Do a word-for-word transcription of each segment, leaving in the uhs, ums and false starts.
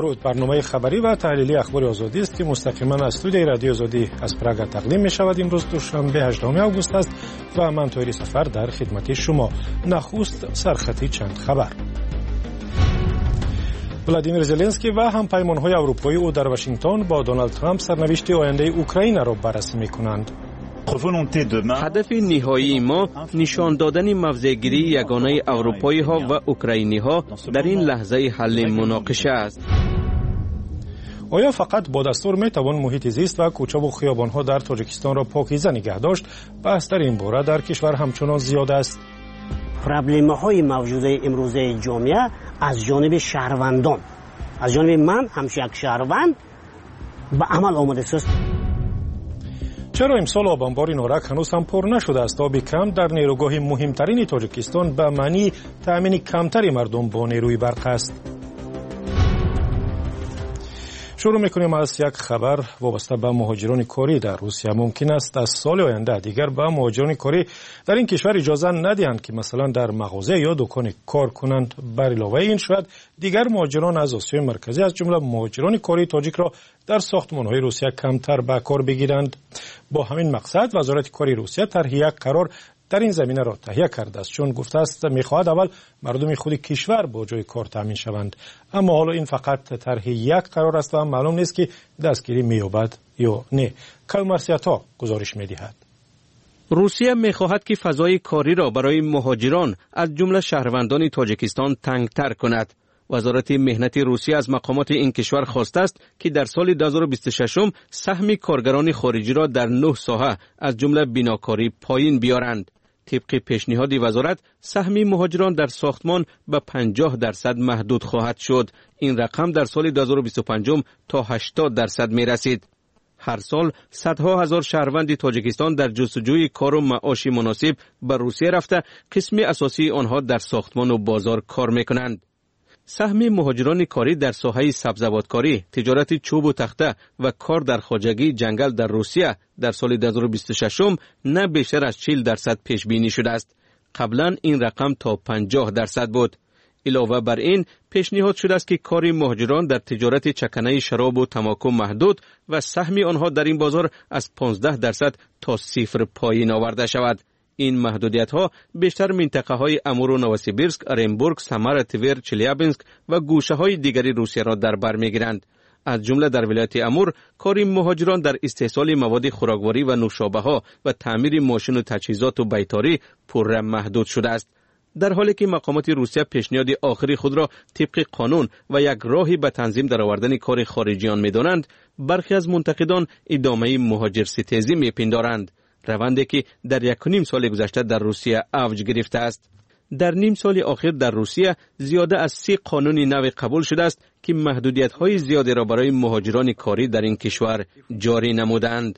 درود. برنامه خبری و تحلیلی اخبار آزادی است که مستقیما از استودیوی رادیو آزادی از پراگ تقدیم می شود. امروز دوشنبه هجدهم آگوست است و من طاهری سفر در خدمت شما. نخست سرخطی چند خبر. ولادیمیر زلنسکی و همپیمان‌های اروپایی او در واشنگتن با دونالد ترامپ سرنوشت آینده اوکراین را بررسی می‌کنند. هدف نهایی ما نشان دادن موضع‌گیری یگانه اروپایی‌ها و اوکراینی‌ها در این لحظه حل مناقشه است. آیا فقط با دستور میتوان محیط زیست و کوچه و خیابان‌ها در تاجیکستان را پاکیزه نگه داشت؟ بحث در این باره در کشور همچنان زیاد است. پروبلم‌های موجوده امروزه جامعه از جانب شهروندان، از جانب من همش یک شهروند به عمل آمده است. چرا امسال آبانبار نارک هنوز هم پر نشده است؟ آب کم در نیروگاه مهمترین تاجیکستان به معنی تأمین کمتری مردم با نیروی برق است. شروع میکنیم از یک خبر وابسته به مهاجران کاری در روسیه. ممکن است از سال آینده دیگر به مهاجران کاری در این کشور اجازه ندهند که مثلا در مغازه یا دکان کار کنند. بر علاوه این شاید دیگر مهاجران از آسیای مرکزی از جمله مهاجران کاری تاجیک را در ساختمان‌های روسیه کمتر به کار بگیرند. با همین مقصد وزارت کاری روسیه طرح یک قرار در این زمینه را تهیه کرده است، چون گفته است می‌خواهد اول مردم خود کشور با جای کار تامین شوند. اما حالا این فقط طرح یک قرار است و معلوم نیست که دستگیری می‌یابد یا نه. کلمرسیتا گزارش می‌دهد. روسیه می‌خواهد که فضای کاری را برای مهاجران از جمله شهروندان تاجیکستان تنگ‌تر کند. وزارت مهنت روسیه از مقامات این کشور خواسته است که در سال دو هزار و بیست و شش سهم کارگران خارجی را در نه ساحه از جمله بیناکاری پایین بیارند. طبق پیشنهاد وزارت سهم مهاجران در ساختمان به پنجاه درصد محدود خواهد شد. این رقم در سال دو هزار و بیست و پنج تا هشتاد درصد می رسید. هر سال صدها هزار شهروند تاجیکستان در جستجوی کار و معاش مناسب به روسیه رفته قسم اساسی آنها در ساختمان و بازار کار می کنند. سهم مهاجران کاری در ساحه سبزوادکاری، تجارت چوب و تخته و کار در خواجگی جنگل در روسیه در سال دو هزار و بیست و شش نه بیشتر از چهل درصد پیش بینی شده است. قبلا این رقم تا پنجاه درصد بود. علاوه بر این پیشنهاد شده است که کار مهاجران در تجارت چکنه شراب و تماکو محدود و سهم آنها در این بازار از پانزده درصد تا صفر پایین آورده شود. این محدودیت ها بیشتر منطقه های امور و نوسیبیرسک، ارنبورگ، سمر، تور، چلیابینسک و گوشه های دیگری روسیه را در بر میگیرند. از جمله در ولایت امور کار مهاجران در استحصال مواد خوراکواری و نوشابه ها و تعمیر ماشین و تجهیزات و بیتاری پرره محدود شده است. در حالی که مقامات روسیه پیشنهاد آخری خود را طبق قانون و یک راهی به تنظیم درآوردن کار خارجیان می‌دانند، برخی از منتقدان ادامه مهاجر ستیزی می‌پندارند. روندی که در یک و نیم سال گذشته در روسیه اوج گرفته است. در نیم سال اخیر در روسیه زیاده از سی قانون نو قبول شده است که محدودیت‌های زیادی را برای مهاجران کاری در این کشور جاری نمودند.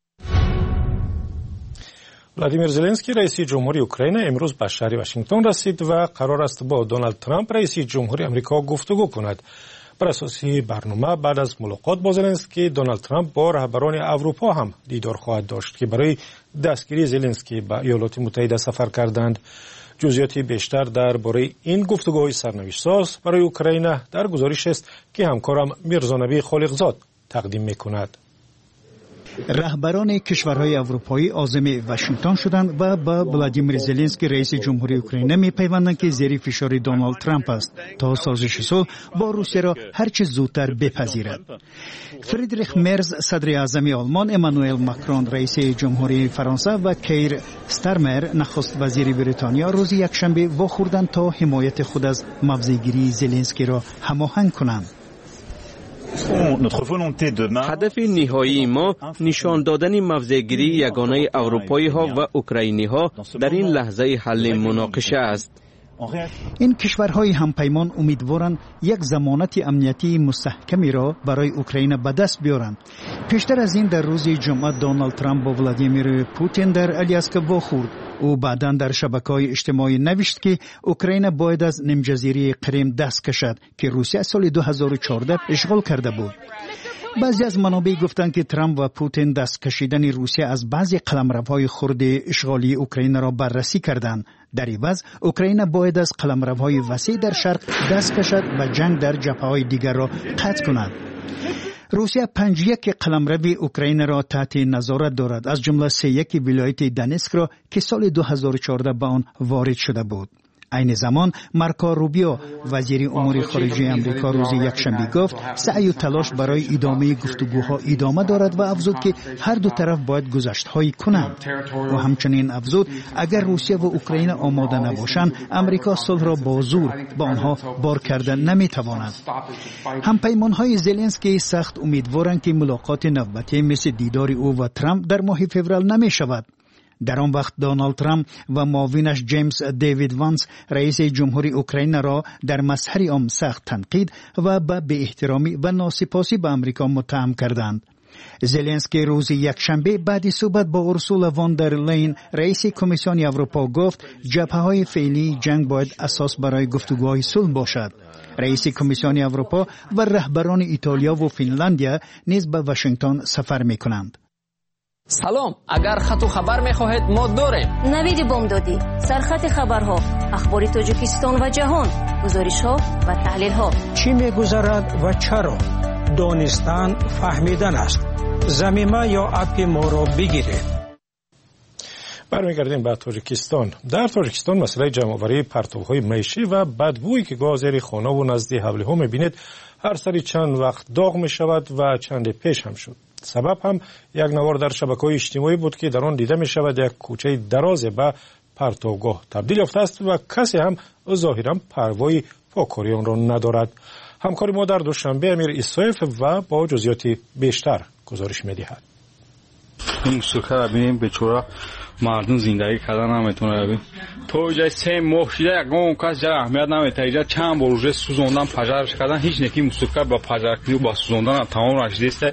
ولادیمیر زلنسکی رئیس جمهوری اوکراین امروز به شهر واشنگتن رسید و قرار است با دونالد ترامپ رئیس جمهوری آمریکا گفتگو کند. بر اساس برنامه بعد از ملاقات با زلنسکی، دونالد ترامپ با رهبران اروپا هم دیدار خواهد داشت که برای دستگیری زلنسکی به ایالات متحده سفر کردند. جزئیات بیشتر درباره این گفتگوهای سرنوشت ساز برای اوکراین در گزارش است که همکارم میرزانبی خالقزاد تقدیم میکند. رهبران کشورهای اروپایی عازم واشنگتن شدند و با ولادیمیر زلنسکی رئیس جمهوری اوکراین میپیوندند که زیر فشار دونالد ترامپ است تا سازش صلح با روسیه را هر چه زودتر بپذیرد. فریدریخ مرز صدر اعظم آلمان، امانوئل ماکرون رئیس جمهوری فرانسه و کیر استارمر نخست وزیر بریتانیا روز یکشنبه واخوردند تا حمایت خود از موضع‌گیری زلنسکی را هماهنگ کنند. هدف نهایی ما نشان دادن موضع‌گیری یگانه اروپایی ها و اوکراینی ها در این لحظه حل مناقشه است. این کشورهای همپیمان امیدوارند یک ضمانت امنیتی مستحکمی را برای اوکراین به دست بیارند. پیشتر از این در روز جمعه دونالد ترامپ با ولادیمیر پوتین در الیاسک واخورد. او بعداً در شبکه‌های اجتماعی نوشت که اوکراین باید از نیمجزیره کریم دست کشد که روسیه سال دو هزار و چهارده اشغال کرده بود. بعضی از منابع گفتند که ترامپ و پوتین دست کشیدن روسیه از بعضی قلمروهای خرد اشغالی اوکراین را بررسی کردند. در عوض اوکراین باید از قلمروهای وسیع در شرق دست کشد و جنگ در جبهه‌های دیگر را قطع کند. روسیه پنج یک قلمرو اوکراین را تحت نظارت دارد، از جمله سه یک ولایت دونسک را که سال دو هزار و چهارده به آن وارد شده بود. این زمان مارکو روبیو وزیر امور خارجه آمریکا روز یکشنبه گفت سعی و تلاش برای ادامه گفتگوها ادامه دارد و افزود که هر دو طرف باید گذشت‌هایی کنند. و همچنین افزود اگر روسیه و اوکراین آماده نباشند امریکا صلح را با زور به آنها بار کرده نمیتواند. همپیمان‌های زلنسکی سخت امیدوارند که ملاقات نوبتی مثل دیدار او و ترامپ در ماه فوریه نمی‌شود. در آن وقت دونالد ترامپ و معاونش جیمز دیوید وانس رئیس جمهوری اوکراین را در مظهر عام سخت تنقید و به بی‌احترامی و ناسپاسی به آمریکا متهم کردند. زلنسکی روز یکشنبه بعد صحبت با اورسولا وان در لین رئیس کمیسیون اروپا گفت جبهه‌های فعلی جنگ باید اساس برای گفتگوهای صلح باشد. رئیس کمیسیون اروپا و رهبران ایتالیا و فنلاندیا نیز به واشنگتن سفر می‌کنند. سلام، اگر خط و خبر می‌خواهید ما داریم. نوید بامدادی، سرخط خبرها، اخبار تاجیکستان و جهان، گزارش‌ها و تحلیل‌ها. چی می‌گذرد و چرا؟ دانستن فهمیدن است. زمینه یا اپ ما را بگیرید. برمیگردیم به تاجیکستان. در تاجیکستان مسئله جمع‌آوری پرتوهای معیشی و بدبویی که گاز زیر خانه و نزد حوله می‌بینید هر سری چند وقت داغ می‌شود و چند پیش هم شد. سبب هم یک نوار در شبکه‌های اجتماعی بود که در آن دیده می‌شود یک کوچه دراز به پرتوگاه تبدیل یافته است و کسی هم ظاهراً پروای پاککاری آن را ندارد. همکار ما در دوشنبه امیر ایسایف و با جزئیات بیشتر گزارش می‌دهد. این موسیقی را ببینیم بیچاره مردم زندگی کردن نمیتونه. ببین تو جای سه ماه شده اون کس جای اهمیت نمیده. اینجا چند بار روز سوزوندن پجرش کردن، هیچ نکی موسیقی با پجرکی و با سوزوندن تمام نشده.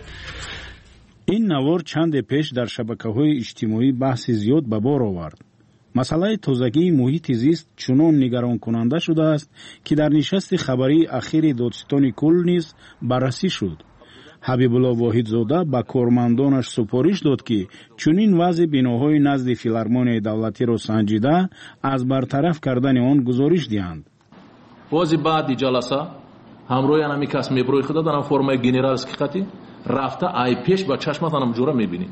این نوار چند پیش در شبکه‌های اجتماعی بحث زیاد به بار آورد. مسئله تازگی محیط زیست چنان نگران کننده شده است که در نشست خبری اخیر دادستان کل نیز بررسی شد. حبیب الله واحدزاده به کارمندانش سپارش داد که چنین وضع بناهای نزد فیلارمونی دولتی را سنجیده از برطرف کردن آن گزارش دهند. بازی بعد جلسه همراه انمی کس میبروی خدا دارم فرمای گنرالسکی خطی رفته ای پیش با چشمتانم جوره میبینی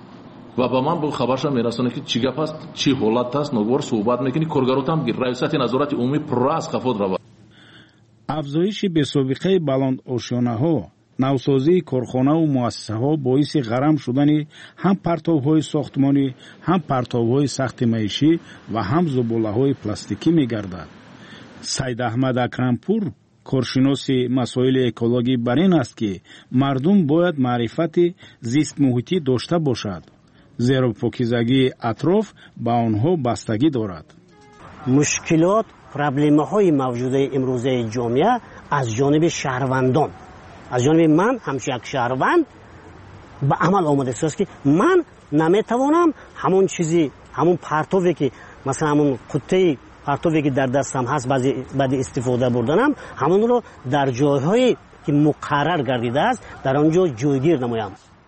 و با من به خبرش میرسونه که چی گپ است، چی حالت است، نگور صحبت میکنی. کارگروتام گیر رئیست نظارت عمومی پر از خفود رو. افزایش بی‌سابقه بلند آشیانه‌ها، نوسازی کارخانه و مؤسسه‌ها باعث غرم شدن هم پرتوهای ساختمانی، هم پرتوهای سخت معیشی و هم زباله‌های پلاستیکی می‌گردد. سید احمد اکرمپور کارشناس مسائل اکولوژی بر این است که مردم باید معرفت زیست محیطی داشته باشد، زیرا پاکیزگی اطراف به آنها بستگی دارد. مشکلات، پرابلم‌های موجوده امروزه جامعه از جانب شهروندان، از جانب من همچون یک شهروند به عمل آمده است که من نمیتوانم همون چیزی، همون پرتوی که مثلا همون قطعه پرتوی که در دستم هست بعضی بعد استفاده بردنم همون رو در جایهایی که مقرر گردیده است در آنجا جایگیر نمایم.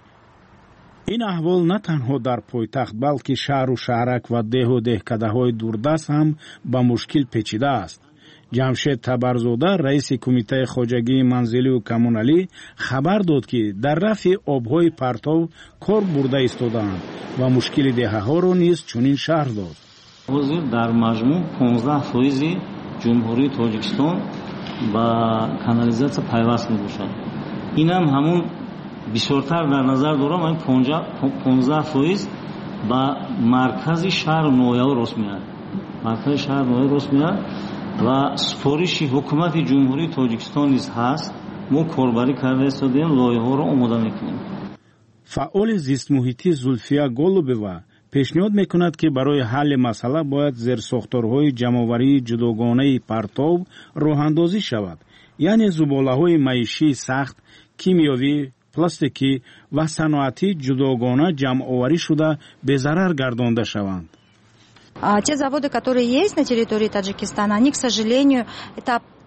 این احوال نه تنها در پایتخت بلکه شهر و شهرک و ده و دهکده‌های دوردست هم به مشکل پیچیده است. جمشید تبرزاده رئیس کمیته خواجگی منزلی و کمونالی خبر داد که در رفع آبهای پرتو کار برده ایستادند و مشکل دهه‌ها را نیز چنین شرح داد. وزیر در مجموع پانزده فیصد جمهوری تاجیکستان با کانالیزاسیا پیوست می‌باشد. این هم همون بسیارتر در نظر دارم. این پانزده فیصد با مرکز شهر نویا راست میاد. مرکز شهر نویا راست میاد و سپارش حکومت جمهوری تاجیکستان نیز هست. ما کاربری کرده استادیم لایحه‌ها را آماده می‌کنیم. فعال زیست محیطی زولفیا گولوبوا پیشنهاد میکند که برای حل مسئله باید زیرساختارهای جمع‌آوری جداگانه پرتو راه‌اندازی شود، یعنی زباله‌های معیشی سخت، کیمیایی، پلاستیکی و صنعتی جداگانه جمع‌آوری شده به ضرر گردانده شوند. Те заводы, которые есть на территории Таджикистана, они, к сожалению, это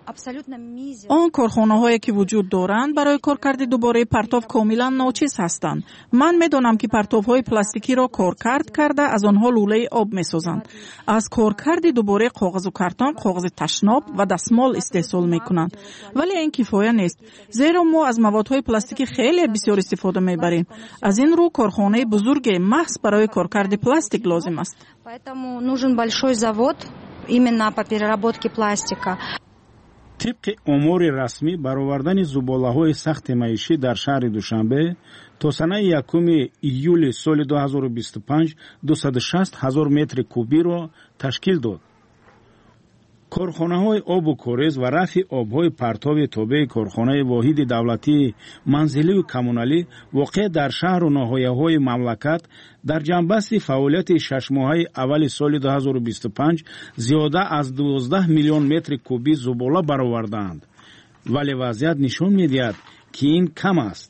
آن کارخانه‌هایی که وجود دارند برای کارکرد دوباره پرتاب کاملا ناچیز هستند. من می‌دانم که پرتاب‌های پلاستیکی را کارکرد کرده از آنها لوله آب می‌سازند. از کارکرد دوباره کاغذ و کارتون، کاغذ تشناب و دستمال استحصال می‌کنند. ولی این کفایه نیست، زیرا ما از موادهای پلاستیکی خیلی بسیار استفاده می‌بریم. از این رو کارخانه بزرگ محض برای کارکرد پلاستیک لازم است. Поэтому нужен большой завод именно по переработке пластика. طبق امور رسمی برآوردن زباله‌های سخت معیشی در شهر دوشنبه تا سنه یکم ایول سال دو هزار و بیست و پنج دویست و شصت هزار متر کوبی را تشکیل داد. کارخانه‌های آب و کاریز و رفع آب‌های پرتاب تابع کارخانه واحد دولتی منزلی و کمونالی واقع در شهر و ناحیه‌های مملکت در جنبست فعالیت شش ماهه اول سال دو هزار و بیست و پنج زیاده از دوازده میلیون متر کوبی زباله برآوردند. ولی وضعیت نشان می‌دهد که این کم است.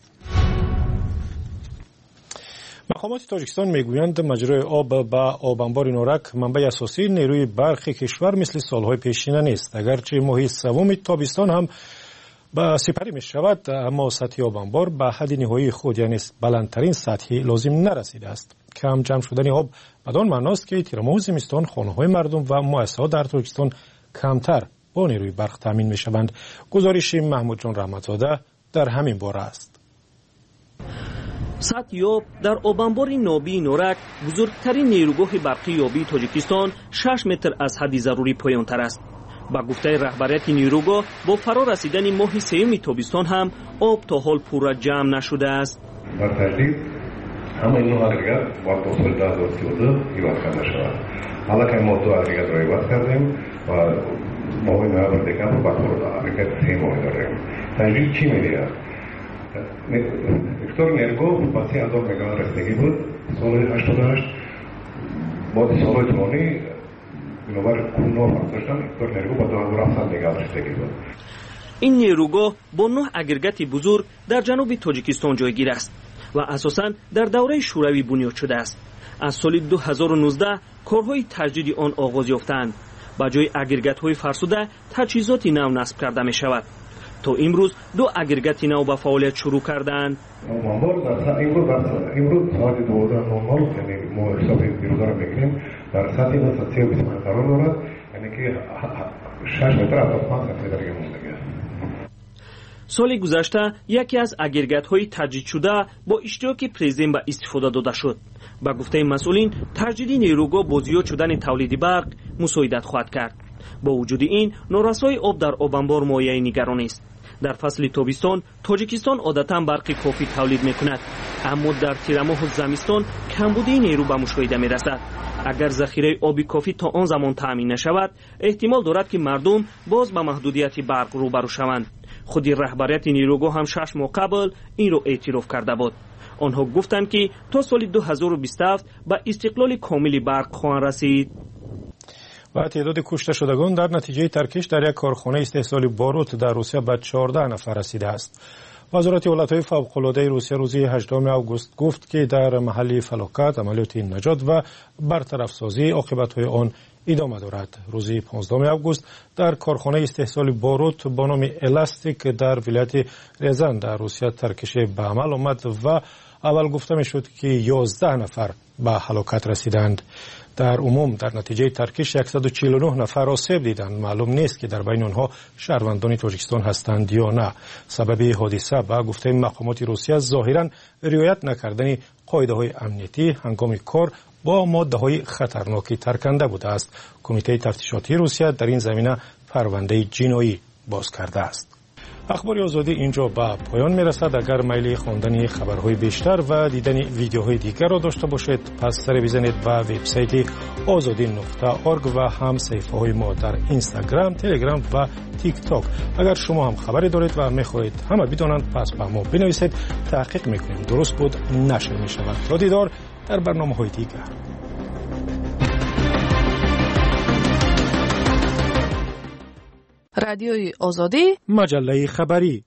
مقامات تاجیکستان میگویند مجرای آب به آب انبار نورک منبع اساسی نیروی برق کشور مثل سالهای پیشین نیست. اگرچه ماه سوم تابستان هم به سپری می شود، اما سطح آب انبار به حد نهایی خود یعنی بلندترین سطحی لازم نرسیده است. کم جمع شدن آب بدان معناست که تیر ماه زمستان خانه‌های مردم و مؤسسات در تاجیکستان کمتر با نیروی برق تامین می شوند. گزارش محمود جان رحمتزاده در همین باره است. سطح آب در آب انبار نابی نورک بزرگترین نیروگاه برقی یابی تاجیکستان شش متر از حد ضروری پایان‌تر است. با گفته رهبریت نیروگاه با فرا رسیدن ماه سوم تابستان هم آب تا حال پورا جمع نشده است. در تجدید همه این اگریگات با دو سال دو هزار و سی و دو ایواد کرده شود. حالا که ما دو اگریگات را ایواد کردیم و ماه نوامبر دکمبر با خود اگریگات سه ماه داریم. تجدید چی می‌دهد؟ ویکتور نیرگو با سی هزار مگاوات رسیدگی بود سال هشتاد و هشت. با سالهای طولانی بنابر کنار فرساشتن ویکتور نیرگو با دو هزار و هفتصد مگاوات رسیدگی بود. این نیروگاه با نه اگریگات بزرگ در جنوب تاجیکستان جایگیر است و اساساً در دوره شوروی بنیاد شده است. از سال دو هزار و نوزده کارهای تجدید آن آغاز یافتند. با جای اگریگات‌های فرسوده تجهیزات نو نصب کرده می شود. تا امروز دو اگریگات نو به فعالیت شروع کردند. امروز امروز امروز ساعت دوازده نود یعنی ما حساب بیروزه را میگیریم در سطحی دو سطحی و بیست قرار دارد، یعنی که شش متر از پانچ متر دیگه مونده. سال گذشته یکی از اگریگات‌های تجدید شده با اشتراک پرزیدنت به استفاده داده شد. با گفته مسئولین تجدید نیروگاه با زیاد شدن تولید برق مساعدت خواهد کرد. با وجود این نارسایی آب در آب انبار مایه نگرانی است. در فصل تابستان تاجیکستان عادتاً برق کافی تولید می‌کند، اما در تیر ماه زمستان کمبودی نیرو به مشاهده می‌رسد. اگر ذخیره آبی کافی تا آن زمان تامین نشود، احتمال دارد که مردم باز به محدودیت برق روبرو شوند. خودی رهبریت نیروگاه هم شش ماه قبل این را اعتراف کرده بود. آنها گفتند که تا سال دو هزار و بیست و هفت به استقلال کاملی برق خواهند رسید. و تعداد کشته شدگان در نتیجه ترکش در یک کارخانه استحصال باروت در روسیه به چهارده نفر رسیده است. وزارت ایالت‌های فوق‌العاده روسیه روز هجدهم آگوست گفت که در محل فلاکت عملیات نجات و برطرف سازی عاقبت‌های آن ادامه دارد. روز پانزدهم آگوست در کارخانه استحصال باروت با نام الاستیک در ولایت ریزان در روسیه ترکش به عمل آمد و اول گفته می‌شد که یازده نفر به هلاکت رسیدند. در عموم در نتیجه ترکش صد و چهل و نه نفر آسیب دیدند. معلوم نیست که در بین آنها شهروندان تاجیکستان هستند یا نه. سبب حادثه به گفته مقامات روسیه ظاهراً رعایت نکردن قاعده‌های امنیتی هنگام کار با ماده‌های خطرناکی ترکنده بوده است. کمیته تفتیشاتی روسیه در این زمینه پرونده جنایی باز کرده است. اخبار آزادی اینجا به پایان میرسد. اگر میل خواندن خبرهای بیشتر و دیدن ویدیوهای دیگر را داشته باشید پس سر بزنید به وبسایت آزادی نقطه اورگ و هم صفحه های ما در اینستاگرام، تلگرام و تیک تاک. اگر شما هم خبری دارید و میخواهید همه بدانند پس به ما بنویسید، تحقیق میکنیم درست بود نشر میشود. تا دیدار در برنامه‌های دیگر. رادیوی آزادی، مجله خبری.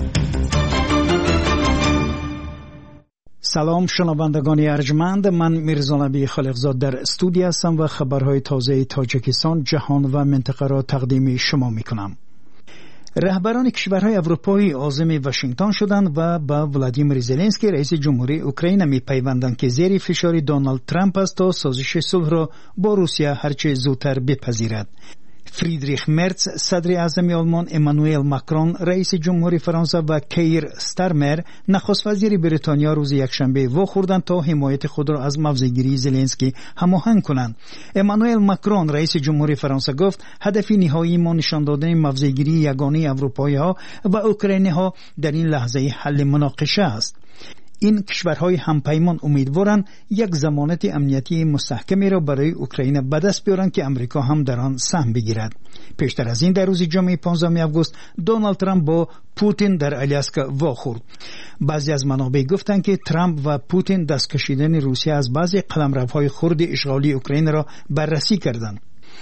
سلام شنوندگان ارجمند، من میرزا نبی خالقزاد در استودیو هستم و خبرهای تازه تاجیکستان، جهان و منطقه را تقدیم شما میکنم. رهبران کشورهای اروپایی عازم واشنگتن شدند و با ولادیمیر زلنسکی رئیس جمهوری اوکراین می‌پیوندند که زیر فشار دونالد ترامپ است تا سازش صلح را با روسیه هرچه زودتر بپذیرد. فریدریخ مرتز صدر اعظم آلمان، امانوئل ماکرون رئیس جمهوری فرانسه و کیر ستارمر نخست وزیر بریتانیا روز یکشنبه واخوردند تا حمایت خود را از موضع‌گیری زلنسکی هماهنگ کنند. امانوئل ماکرون رئیس جمهوری فرانسه گفت هدف نهایی ما نشان دادن موضع‌گیری یگانه اروپایی‌ها و اوکراینی‌ها در این لحظه حل مناقشه است. این کشورهای همپیمان امیدوارند یک ضمانت امنیتی مستحکمی را برای اوکراین به دست بیارند که امریکا هم در آن سهم بگیرد. پیشتر از این در روز جمعه پانزدهم آگوست دونالد ترامپ با پوتین در آلاسکا واخورد. بعضی از منابع گفتند که ترامپ و پوتین دست کشیدن روسیه از بعضی قلمروهای خرد اشغالی اوکراین را بررسی کردند.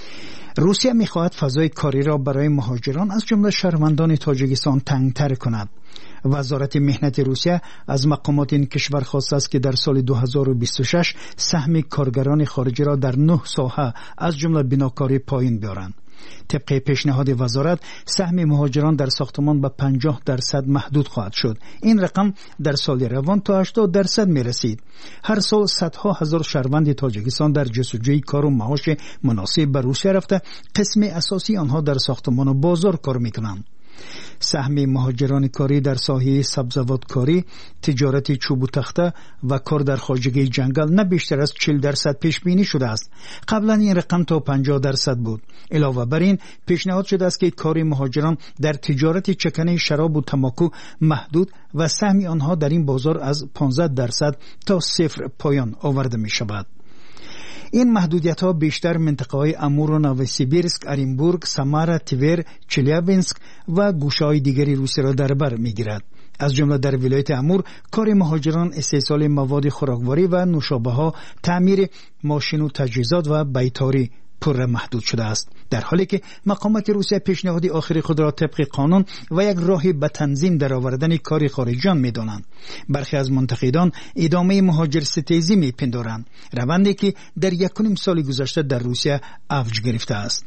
روسیه می‌خواهد فضای کاری را برای مهاجران از جمله شهروندان تاجیکستان تنگ‌تر کند. وزارت مهنت روسیه از مقامات این کشور خواسته است که در سال دو هزار و بیست و شش سهم کارگران خارجی را در نه ساحه از جمله بناکاری پایین بیارند. طبق پیشنهاد وزارت سهم مهاجران در ساختمان به پنجاه درصد محدود خواهد شد. این رقم در سال روان تا هشتاد درصد می رسید. هر سال صدها هزار شهروند تاجیکستان در جستجوی کار و معاش مناسب به روسیه رفته، قسم اساسی آنها در ساختمان و بازار کار می کنند. سهم مهاجران کاری در ساحه سبزوادکاری، تجارت چوب و تخته و کار در خواجگی جنگل نه بیشتر از چهل درصد پیش بینی شده است. قبلا این رقم تا پنجاه درصد بود. علاوه بر این پیشنهاد شده است که کار مهاجران در تجارت چکنه شراب و تماکو محدود و سهم آنها در این بازار از پانزده درصد تا صفر پایان آورده می شود. این محدودیت ها بیشتر منطقه های امور و نووسیبیرسک، اورینبورگ، سامارا، تیور، چلیابینسک و گوشه های دیگری روسیه را در بر می گیرد. از جمله در ولایت امور کار مهاجران استحصال مواد خوراکواری و نوشابه ها، تعمیر ماشین و تجهیزات و بیتاری پر محدود شده است، در حالی که مقامات روسیه پیشنهاد آخری خود را طبق قانون و یک راهی به تنظیم درآوردن کار خارجیان می‌دانند. برخی از منتقدان ادامه مهاجرستیزی می‌پندارند، روندی که در یک و نیم سال گذشته در روسیه اوج گرفته است.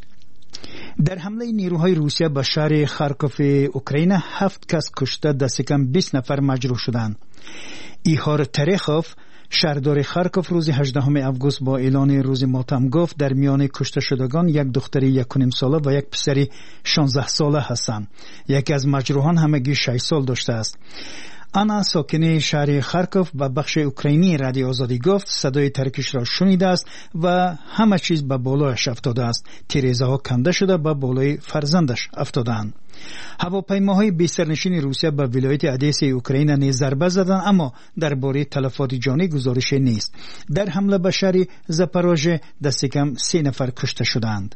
در حمله نیروهای روسیه به شهر خارکوف اوکراین هفت کس کشته، دست کم بیست نفر مجروح شدند. ایهار ترخوف شهردار خارکوف روز هجدهم آگوست با اعلان روز ماتم گفت در میان کشته شدگان یک دختر یک و نیم ساله و یک پسر شانزده ساله هستند. یکی از مجروحان همگی شش سال داشته است. آنا ساکن شهر خارکوف و بخش اوکراینی رادیو آزادی گفت صدای ترکش را شنیده است و همه چیز به بالایش افتاده است. تیره‌ها ها کنده شده به بالای فرزندش افتادند. هواپیماهای بی سرنشین روسیه به ولایت ادیسه اوکراین نیز ضربه زدند، اما درباره تلفات جانی گزارش نیست. در حمله به شهر زاپاروژه دست کم سه نفر کشته شدند.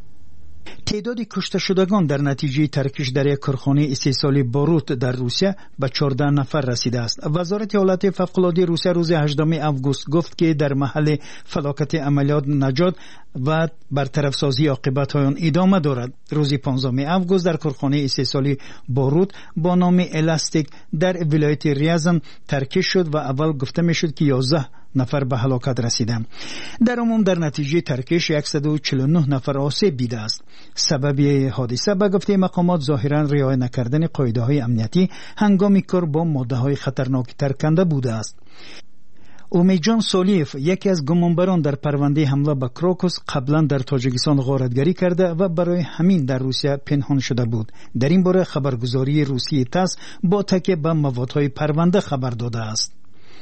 تعداد کشته شدگان در نتیجه ترکش در یک کارخانه استحصال باروت در روسیه به چهارده نفر رسیده است. وزارت حالات فوق‌العاده روسیه روز هجدهم آگوست گفت که در محل فلاکت عملیات نجات و برطرف سازی عاقبت آن ادامه دارد. روز پانزدهم آگوست در کارخانه استحصال باروت با نام الاستیک در ولایت ریازن ترکش شد و اول گفته میشد که یازده نفر به هلاکت رسیدند. در عموم در نتیجه ترکش صد و چهل و نه نفر آسیب دیده است. سبب حادثه به گفته مقامات ظاهرا رعایت نکردن قاعده‌های امنیتی هنگام کار با ماده‌های خطرناک ترکنده بوده است. اومیجان سولیف یکی از گمانبران در پرونده حمله به کراکوس قبلا در تاجیکستان غارتگری کرده و برای همین در روسیه پنهان شده بود. در این باره خبرگزاری روسیه تاس با تکیه به موادهای پرونده خبر داده است.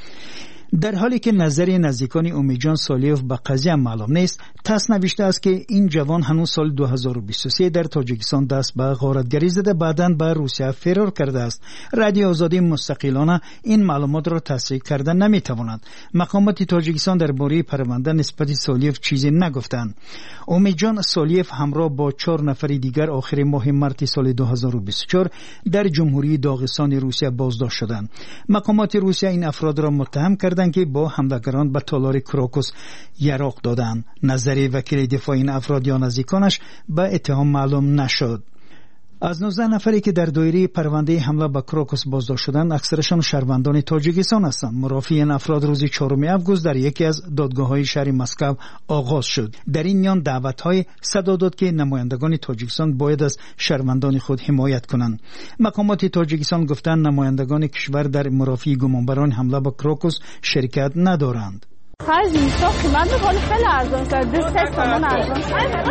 در حالی که نظر نزدیکان اومیجان سالیوف به قضیه معلوم نیست، تاس نوشته است که این جوان هنوز سال دو هزار و بیست و سه در تاجیکستان دست به غارتگری زده، بعداً به روسیه فرار کرده است. رادیو آزادی مستقلانه این معلومات را تصدیق کرده نمیتواند. مقامات تاجیکستان درباره پرونده نسبت سالیوف چیزی نگفتند. اومیجان سالیوف همراه با چهار نفر دیگر آخر ماه مارس سال دو هزار و بیست و چهار در جمهوری داغستان روسیه بازداشت شدند. مقامات روسیه این افراد را متهم کردند که با حملگران به تالار کراکوس یراق دادند. نظر وکیل دفاع این افراد یا نزدیکانش به اتهام معلوم نشد. از نوزده نفری که در دایره پرونده حمله به کراکوس بازداشت شدند اکثرشان شهروندان تاجیکستان هستند. مرافعه این افراد روز چهارم آگوست در یکی از دادگاه‌های شهر مسکو آغاز شد. در این میان دعوت‌های صدا داد که نمایندگان تاجیکستان باید از شهروندان خود حمایت کنند. مقامات تاجیکستان گفتند نمایندگان کشور در مرافعه گمانبران حمله به کراکوس شرکت ندارند. خرج میساخت من بخوام خیلی ارزان شد دست سامان ارزان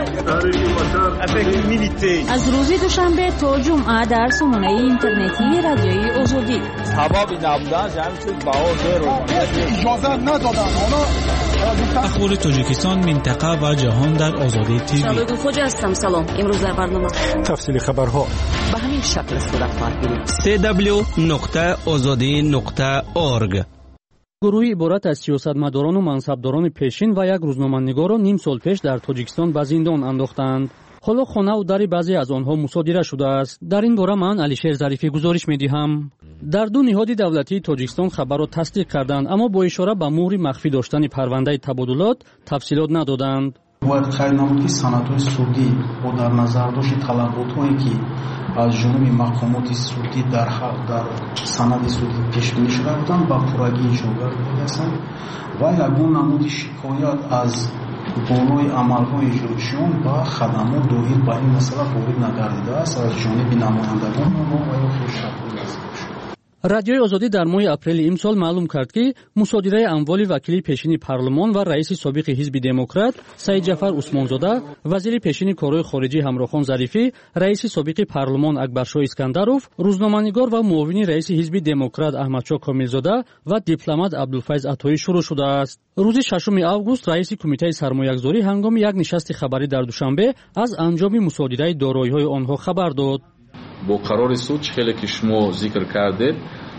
از روز دوشنبه تا جمعه در سامانه اینترنتی رادیوی آزادی سبب نبودن جمع شد بها اجازه ندادن. اخبار تاجیکستان منطقه و جهان در آزادی تیوی. شباب خوجا هستم. سلام. امروز در برنامه تفصیل خبرها به همین شکل صورت خواهد گرفت. دبلیو دبلیو دبلیو نقطه آزادی نقطه اورگ. گروهی عبارت از سیاستمداران و منصبداران پیشین و یک روزنامه‌نگار را نیم سال پیش در تاجیکستان به زندان انداختند. حالا خانه و در بعضی از آنها مصادره شده است. در این باره من علیشیر ظریفی گزارش می‌دهم. در دو نهاد دولتی تاجیکستان خبر را تصدیق کردند اما با اشاره به مهر مخفی داشتن پرونده تبادلات تفصیلات ندادند. باید خیلی نمود که سندهای سودی و در نظر داشت طلبات‌هایی که از جانب مقامات سودی در در سند سودی پیش بینی شده بودند با پورگی اجرا گردیدند و یگان نمود شکایت از بالای عمل‌های اجرایشان با خدمات دایر به این مسئله وارد نگردیده است از جانب نمایندگان ما و یا خوش‌شکل است. رادیوی آزادی در ماه اپریل امسال معلوم کرد که مصادره اموال وکیل پیشین پارلمان و رئیس سابق حزب دموکرات سعید جعفر عثمانزاده، وزیر پیشین کارهای خارجی همراهخان ظریفی، رئیس سابق پارلمان اکبرشاه اسکندروف، روزنامه‌نگار و معاون رئیس حزب دموکرات احمدشاه کاملزاده و دیپلمات عبدالفیض عطایی شروع شده است. روز ششم آگوست رئیس کمیته سرمایه‌گذاری هنگام یک نشست خبری در دوشنبه از انجام مصادره دارایی‌های آنها خبر داد. با قرار سود خیلی که شما ذکر کردید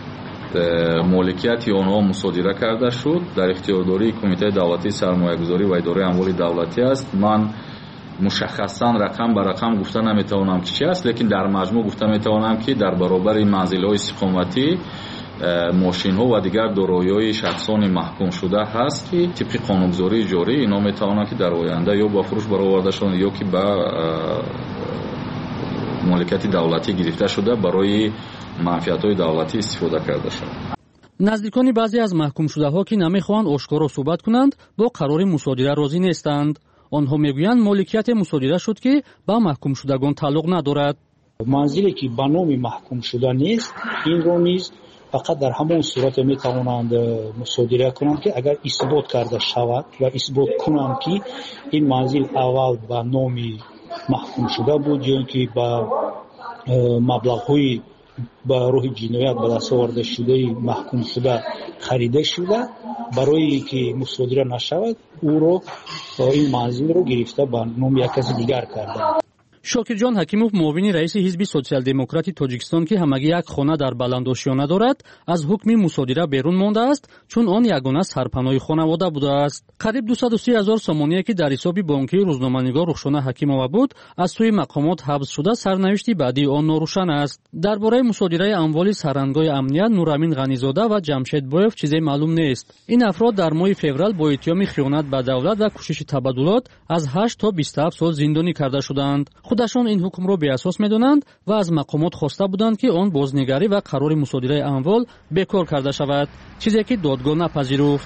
مالکیت آنها مصادره کرده شد در اختیارداری کمیته دولتی سرمایه‌گذاری و اداره اموال دولتی است. من مشخصا رقم به رقم گفته نمیتوانم که چی است، لیکن در مجموع گفته میتوانم که در برابر منزل‌های استقامتی، ماشین‌ها و دیگر دارایی‌های شخصان محکوم شده هست که طبق قانونگذاری جاری اینا میتوانند که در آینده یا با فروش برآورده شوند یا که با مالکیت دولتی گرفته شده برای منفعت‌های دولتی استفاده کرده شده. نزدیکان بعضی از محکوم شده‌ها که نمی‌خواهند آشکارا صحبت کنند با قرار مصادره راضی نیستند. آنها میگویند مالکیت مصادره شد که با محکوم شدگان تعلق ندارد. منزلی که به نام محکوم شده نیست این رو نیز فقط در همون صورت میتوانند مصادره کنند که اگر اثبات کرده شود و اثبات کنند که این منزل اول به نام محکوم شده بود یا که با مبلغ‌های با روح جنایت به دست آورده شده محکوم شده خریده شده، برای که مصادره نشود او رو این منزل رو گرفته به نام یک کس دیگر کرده. شاکرجان حکیموف معاون رئیس حزب سوسیال دموکراتی تاجیکستان که همگی یک خانه در بلندآشیانه دارد از حکم مصادره بیرون مانده است چون آن یگانه سرپناه خانواده بوده است. قریب دویست و سی هزار سامانیه که در حساب بانکی روزنامه‌نگار رخشانه حکیمова بود از سوی مقامات حبس شده سرنوشت بعدی آن ناروشن است. درباره مصادره اموال سرهنگ‌های امنیت نورامین غنیزاده و جمشید بویف چیزی معلوم نیست. این افراد در ماه فوریه با اتهام خیانت به دولت و کوشش تبادلات از هشت تا بیست و هفت سال زندانی کرده شدند. خودشان این حکم را به اساس می‌دانند و از مقامات خواسته بودند که آن بازنگری و قرار مصادره اموال بیکار کرده شود، چیزی که دادگاه نپذیرفت.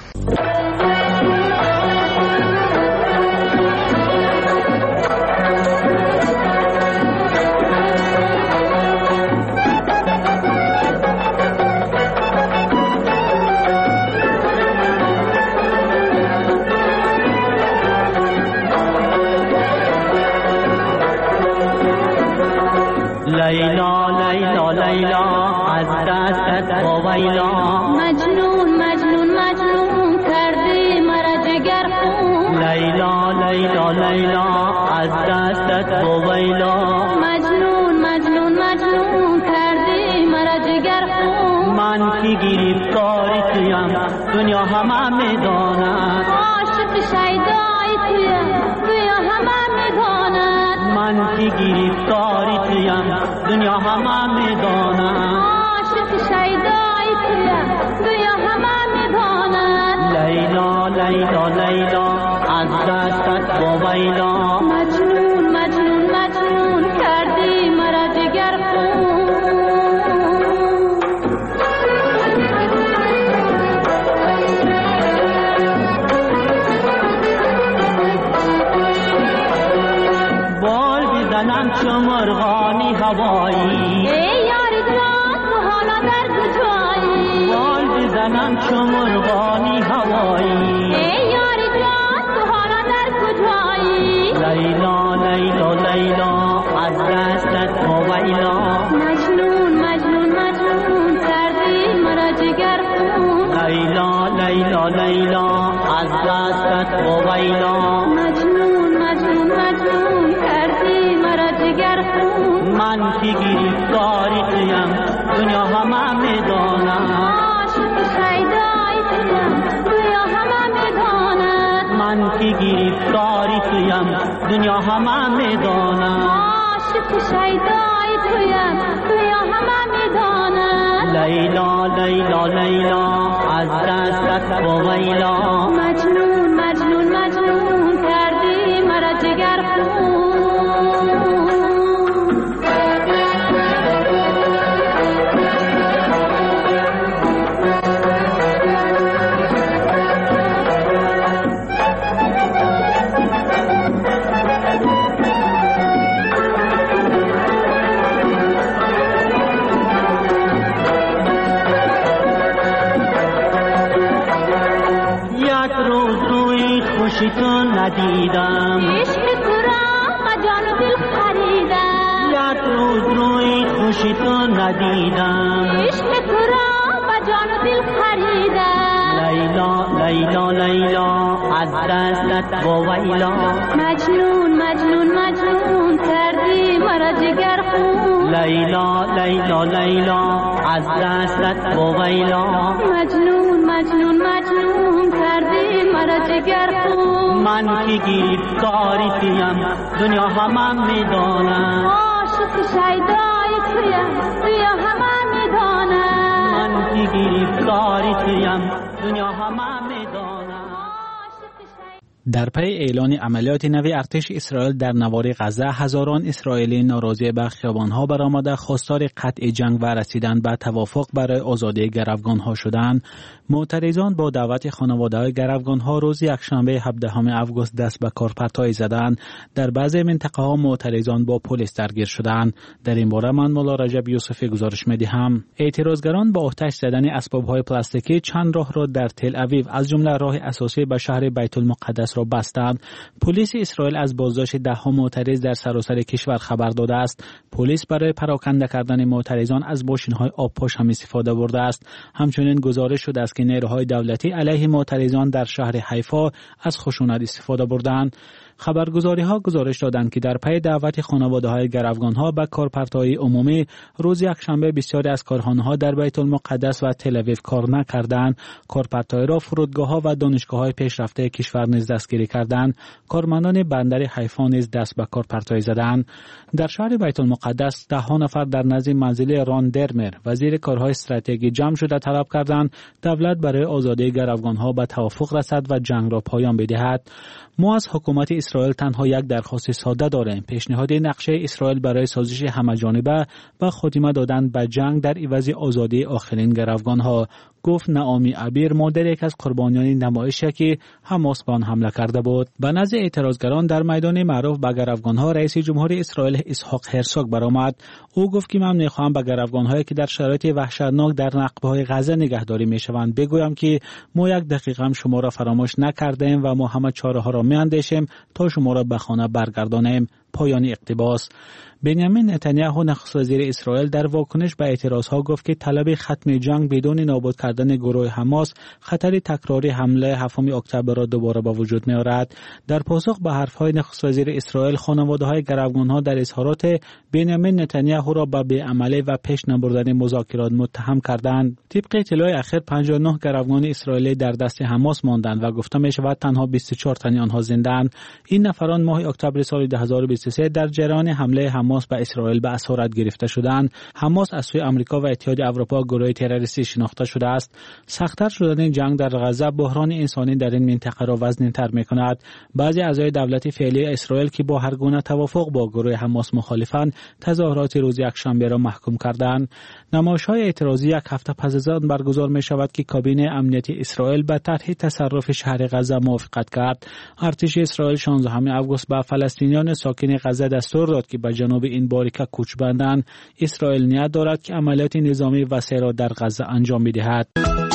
لیلا لیلا لیلا از دستت ویلا مجنون مجنون مجنون کردی مرا جگر خون لیلا لیلا لیلا از دستت ویلا مجنون مجنون مجنون کردی مرا جگر خون من کی گرفتاری تویم دنیا همه میداند عاشق شیدایی تویم دنیا همه میداند من کی گرفتاری تویم دنیا همه میداند عاشق شیدایی تویم دنیا همه میداند لیلا لیلا لیلا از دستت با ویلا مجنون مجنون مجنون کردی مرا چو مرغانی هوایی ای یار جان تو حالا در کجایی بال بزنم چو مرغانی هوایی ای یار جان تو حالا در کجایی لیلا لیلا لیلا از دستت مویلا مجنون مجنون مجنون کردی مرا جگر خون لیلا لیلا لیلا از دستت مویلا مجنون مجنون مجنون کردی مرا جگر خون من که گرفتاری تویم دنیا همه میداند عاشق شیدای تویم دنیا همه میداند من که گرفتاری تویم دنیا همه میداند عاشق شیدای تویم دنیا همه میداند لیلا لیلا لیلا از دستت مویلا مجنون مجنون مجنون کردی مرا جگر خون خوشی تو ندیدم عشق تو را جان و دل خریدم یک روز روی خوشی تو ندیدم عشق تو را جان و دل خریدم لیلا لیلا لیلا از دستت ویلا مجنون مجنون مجنون کردی مرا جگر خون لیلا لیلا لیلا از دستت ویلا مجنون مجنون مجنون کردی مرا جگر خون من که گرفتاری تویم دنیا همه میداند عاشق شیدای تویم دنیا همه میداند من که گرفتاری تویم دنیا همه میداند. در پی اعلان عملیات نو ارتش اسرائیل در نوار غزه، هزاران اسرائیلی ناراضی به خیابان‌ها برآمده خواستار قطع جنگ و رسیدن به توافق برای آزادی گروگان‌ها شدند. معترضان با دعوت خانواده‌های گروگان‌ها روز یکشنبه هفدهم آگوست دست به کارپرتایی زدند. در بعضی منطقه‌ها معترضان با پلیس درگیر شدند. در این باره من مولا رجب یوسفی گزارش می‌دهم. اعتراضگران با آتش زدن اسباب‌های پلاستیکی چند راه را در تل اویو از جمله راه اساسی به شهر بیت المقدس را بستند. پلیس اسرائیل از بازداشت ده‌ها معترض در سراسر کشور خبر داده است. پلیس برای پراکنده کردن معترضان از ماشین‌های آبپاش هم استفاده برده است. همچنین گزارش شده است که نیروهای دولتی علیه معترضان در شهر حیفا از خشونت استفاده بردند. خبرگزاری‌ها گزارش دادند که در پی دعوت خانواده‌های گروگان‌ها به کارپرتایی عمومی روز یکشنبه بسیاری از کارخانه‌ها در بیت المقدس و تل اویو کار نکردند. کارپرتایی را فرودگاه‌ها و دانشگاه‌های پیشرفته کشور نیز دستگیری کردند. کارمندان بندر حیفا نیز دست به کارپرتایی زدند. در شهر بیت المقدس ده‌ها نفر در نزد منزل ران درمر وزیر کارهای استراتژی جمع شده طلب کردند دولت برای آزادی گروگان‌ها به توافق رسد و جنگ را پایان بدهد. ما از حکومت اسرائیل تنها یک درخواست ساده داریم: پیشنهاد نقشه اسرائیل برای سازش همه‌جانبه و خاتمه دادن به جنگ در عوض آزادی آخرین گروگان‌ها، گفت نعامی عبیر، مادر یک از قربانیان نمایشی که حماس به آن حمله کرده بود. به نزد اعتراضگران در میدان معروف به گروگان‌ها رئیس جمهور اسرائیل اسحاق هرزوگ برآمد. او گفت که من می‌خواهم به گروگان‌هایی که در شرایط وحشتناک در نقب‌های غزه نگهداری می‌شوند بگویم که ما یک دقیقه هم شما را فراموش نکردیم و ما همه چاره‌ها را می‌اندیشیم تا شما را به خانه برگردانیم. پایان اقتباس. بنیامین نتانیاهو نخست وزیر اسرائیل در واکنش به اعتراضها گفت که طلب ختم جنگ بدون نابود کردن گروه حماس خطر تکراری حمله هفتم اکتبر را دوباره به وجود می‌آورد. در پاسخ به حرف‌های نخست وزیر اسرائیل، خانواده‌های گروگان‌ها در اظهارات بنیامین نتانیاهو را به بی‌عملی و پیش نبردن مذاکرات متهم کردند. طبق اطلاع اخیر پنجاه و نه گروگان اسرائیلی در دست حماس ماندند و گفته می‌شود تنها بیست و چهار تن آنها زنده‌اند. این نفران ماه اکتبر سال دو هزار و بیست و سه در جریان حمله حماس به اسرائیل به اسارت گرفته شدند. حماس از سوی آمریکا و اتحاد اروپا گروه تروریستی شناخته شده است. سخت‌تر شدن جنگ در غزه بحران انسانی در این منطقه را وزن‌تر می‌کند. بعضی اعضای دولت فعلی اسرائیل که با هر گونه توافق با گروه حماس مخالفند، تظاهرات روز یکشنبه را محکوم کردند. نمایش‌های اعتراضی یک هفته پس از آن برگزار می‌شود که کابینه امنیتی اسرائیل به طرح تصرف شهر غزه موافقت کرد. ارتش اسرائیل شانزدهم آگوست به فلسطینیان ساکن غزه دستور داد که به جنوب جنوب این باریکه کوچ بندند، اسرائیل نیت دارد که عملیات نظامی وسیع را در غزه انجام بدهد.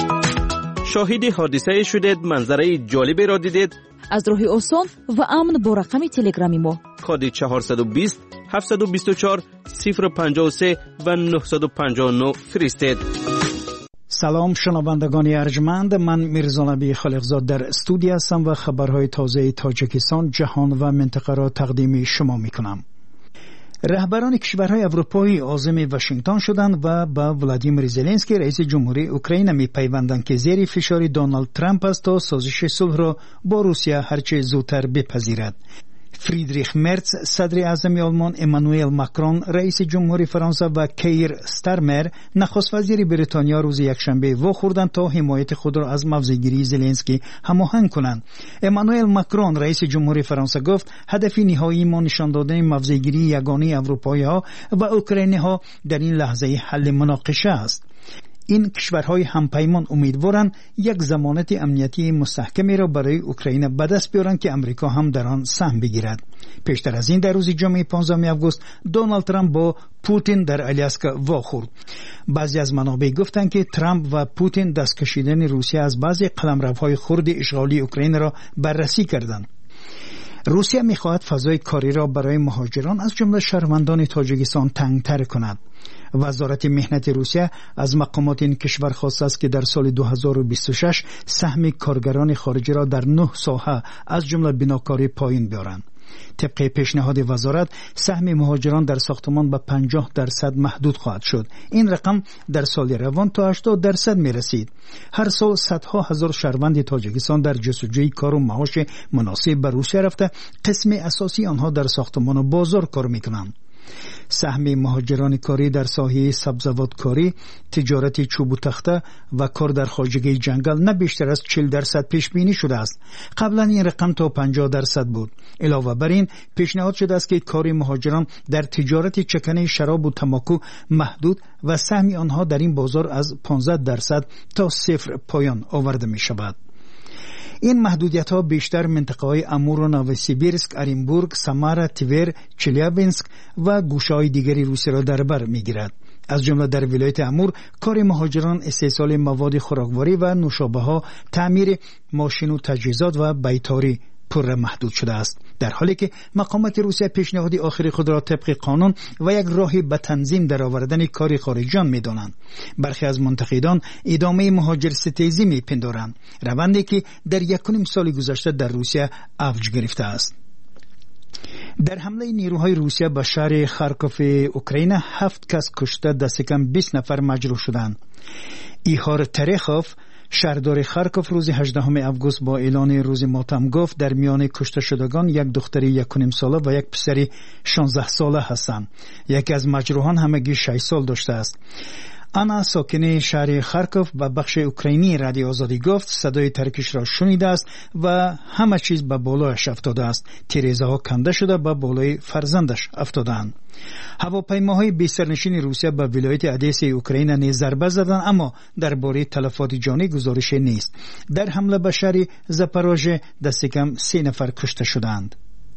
شاهد حادثه شدید، منظره جالبی را دیدید؟ از راه آسان و امن با رقم تلگرامی ما کد چهارصد و بیست هفتصد و بیست و چهار صفر پنجاه و سه و نهصد و پنجاه و نه فرستید. سلام شنوندگان ارجمند، من میرزا نبی خالقزاد در استودیو هستم و خبرهای تازه تاجیکستان، جهان و منطقه را تقدیم شما میکنم. رهبران کشورهای اروپایی عازم واشنگتن شدند و با ولادیمیر زلنسکی رئیس جمهوری اوکراین میپیوندند که زیر فشار دونالد ترامپ است تا سازش صلح را با روسیه هرچه زودتر بپذیرد. فریدریخ مرتز صدر اعظم آلمان، امانوئل ماکرون رئیس جمهوری فرانسه و کیر استارمر نخست وزیر بریتانیا روز یکشنبه واخوردند تا حمایت خود را از موضع‌گیری زلنسکی هماهنگ کنند. امانوئل ماکرون رئیس جمهوری فرانسه گفت هدف نهایی ما نشان دادن موضع‌گیری یگانه اروپایی‌ها و اوکراینی‌ها در این لحظه حل مناقشه است. این کشورهای همپیمان امیدوارند یک ضمانت امنیتی مستحکمی را برای اوکراین به دست بیارند که امریکا هم در آن سهم بگیرد. پیشتر از این در روز جمعه پانزدهم آگوست دونالد ترامپ با پوتین در آلاسکا واخورد. بعضی از منابع گفتند که ترامپ و پوتین دست کشیدن روسیه از بعضی قلمروهای خرد اشغالی اوکراین را بررسی کردند. روسیه می‌خواهد فضای کاری را برای مهاجران از جمله شهروندان تاجیکستان تنگ‌تر کند. وزارت مهنت روسیه از مقامات این کشور خواسته است که در سال دو هزار و بیست و شش سهم کارگران خارجی را در نه ساحه از جمله بناکاری پایین بیارند. طبق پیشنهاد وزارت سهم مهاجران در ساختمان به پنجاه درصد محدود خواهد شد. این رقم در سال روان تا هشتاد درصد می رسید. هر سال صدها هزار شهروند تاجیکستان در جستجوی کار و معاش مناسب به روسیه رفته، قسم اساسی آنها در ساختمان و بازار کار می کنند. سهم مهاجران کاری در ساحه سبزوات کاری، تجارت چوب و تخته و کار در خواجگی جنگل نه بیشتر از چهل درصد پیش بینی شده است. قبلا این رقم تا پنجاه درصد بود. علاوه بر این پیشنهاد شده است که کار مهاجران در تجارت چکنه شراب و تماکو محدود و سهم آنها در این بازار از پانزده درصد تا صفر پایان آورده می شود. این محدودیت ها بیشتر منطقه های امور و نووسیبیرسک، اورنبورگ، سامارا، تیور، چلیابینسک و گوشه های دیگری روسیه را در بر می گیرد. از جمله در ولایت امور کار مهاجران استحصال مواد خوراکواری و نوشابه ها، تعمیر ماشین و تجهیزات و بیتاری پر محدود شده است، در حالی که مقامات روسیه پیشنهاد آخری خود را طبق قانون و یک راهی به تنظیم در آوردن کار خارجیان می‌دانند. برخی از منتقدان ادامه مهاجر ستیزی می‌پندارند، روندی که در یکونیم سال گذشته در روسیه اوج گرفته است. در حمله نیروهای روسیه به شهر خارکوف اوکراین هفت کس کشته، دست کم بیست نفر مجروح شدند. ایهار ترخوف شهردار خارکوف روز هجدهم آگوست با اعلان روز ماتم گفت در میان کشته شدگان یک دختر یک و نیم ساله و یک پسر شانزده ساله هستند. یکی از مجروحان همگی شش سال داشته است. آنا ساکن شهر خارکوف به بخش اوکراینی رادیو آزادی گفت صدای ترکش را شنیده است و همه چیز به بالایش افتاده است. تیریزه ها کنده شده به بالای فرزندش افتادند. هواپیماهای بی سرنشین روسیه به ولایت ادیسه اوکراین نیز ضربه زدند، اما درباره تلفات جانی گزارش نیست. در حمله به شهر زاپاروژه دست کم سه نفر کشته شدند.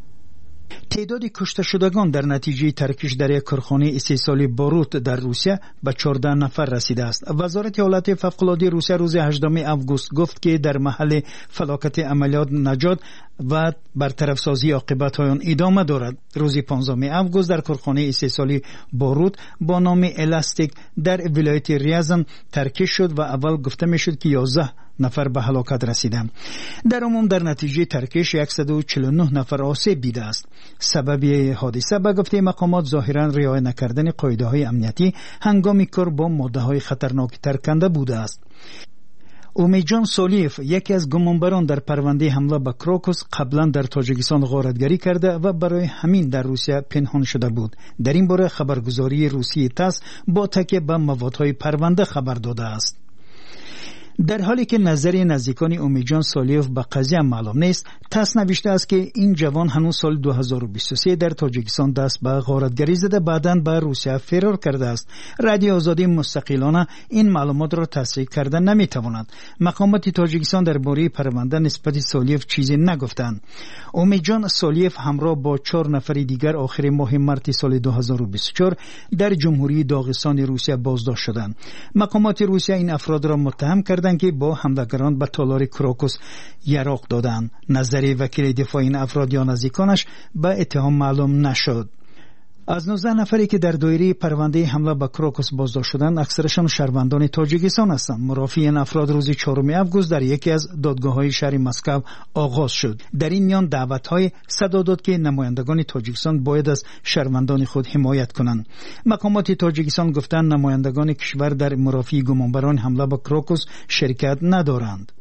تعداد کشته شدگان در نتیجه ترکش در یک کارخانه استحصال باروت در روسیه به چهارده نفر رسیده است. وزارت حالت فوق‌العاده روسیه روز هجدهم آگوست گفت که در محل فلاکت عملیات نجات و برطرف سازی عاقبت های آن ادامه دارد. روز پانزدهم آگوست در کارخانه استحصال باروت با نام الاستیک در ولایت ریازن ترکش شد و اول گفته میشد که یازده نفر به هلاکت رسیدند. در عموم در نتیجه ترکش صد و چهل و نه نفر آسیب دیده است. سبب حادثه به گفته مقامات ظاهرا رعایت نکردن قاعده های امنیتی هنگام کار با ماده های خطرناک ترکنده بوده است. اومیجان سولیف یکی از گمانبران در پرونده حمله به کروکوس قبلا در تاجیکستان غارتگری کرده و برای همین در روسیه پنهان شده بود. در این باره خبرگزاری روسی تاس با تکیه به موادهای پرونده خبر داده است. در حالی که نظر نزدیکان اومیجان سالیوف به قضیه معلوم نیست، تاس نوشته است که این جوان هنوز سال دو هزار و بیست و سه در تاجیکستان دست به غارتگری زده، بعداً به روسیه فرار کرده است. رادیو آزادی مستقلانه این معلومات را تصحیح کرده نمیتواند. مقامات تاجیکستان درباره پرونده نسبت سالیوف چیزی نگفتند. اومیجان سالیوف همراه با چهار نفر دیگر آخر ماه مارس سال دو هزار و بیست و چهار در جمهوری داغستان روسیه بازداشت شدند. مقامات روسیه این افراد را متهم کردند که با حملگران به تالار کراکوس یراق دادند. نظر وکیل دفاع این افراد یا نزدیکانش به اتهام معلوم نشد. از نوزده نفری که در دایره پرونده حمله به کراکوس بازداشت شدند، اکثرشان شهروندان تاجیکستان هستند. مرافعه این افراد روز چهارم اوگوست در یکی از دادگاه‌های شهر مسکو آغاز شد. در این میان دعوت‌های صدا داد که نمایندگان تاجیکستان باید از شهروندان خود حمایت کنند. مقامات تاجیکستان گفتند نمایندگان کشور در مرافعه گمانبران حمله به کراکوس شرکت ندارند.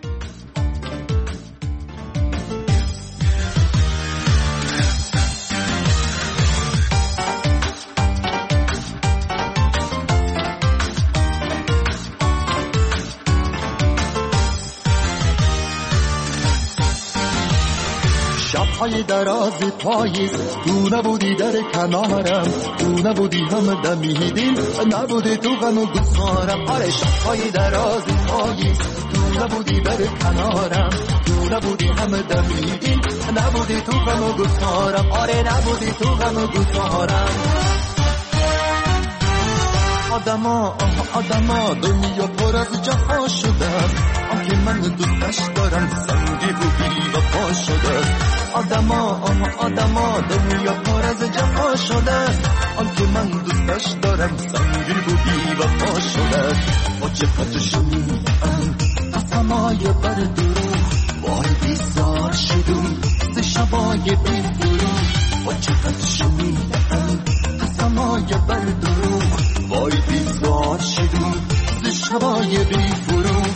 های دراز پاییز تو نبودی در کنارم، تو نبودی هم دمیدیم، نبودی تو غم و گسارم. آره شب‌های دراز پاییز تو نبودی در کنارم، تو نبودی هم دمیدیم، نبودی تو غم و گسارم. آره نبودی تو غم و گسارم. آدما آدما دنیا پر از جفا شده، آنکه من دوستش دارم سنگی بودی و پا شده. آدما آدما دنیا پر از جفا شده، آنکه من دوستش دارم سنگی بودی و پا شده. با چقدر شنیدم قسمای بر دروغ، وای بیزار شدم ز شبای بی دروغ. با چقدر شنیدم قسمای بر دروغ، وای بیزار شدم ز شبای بی فروغ.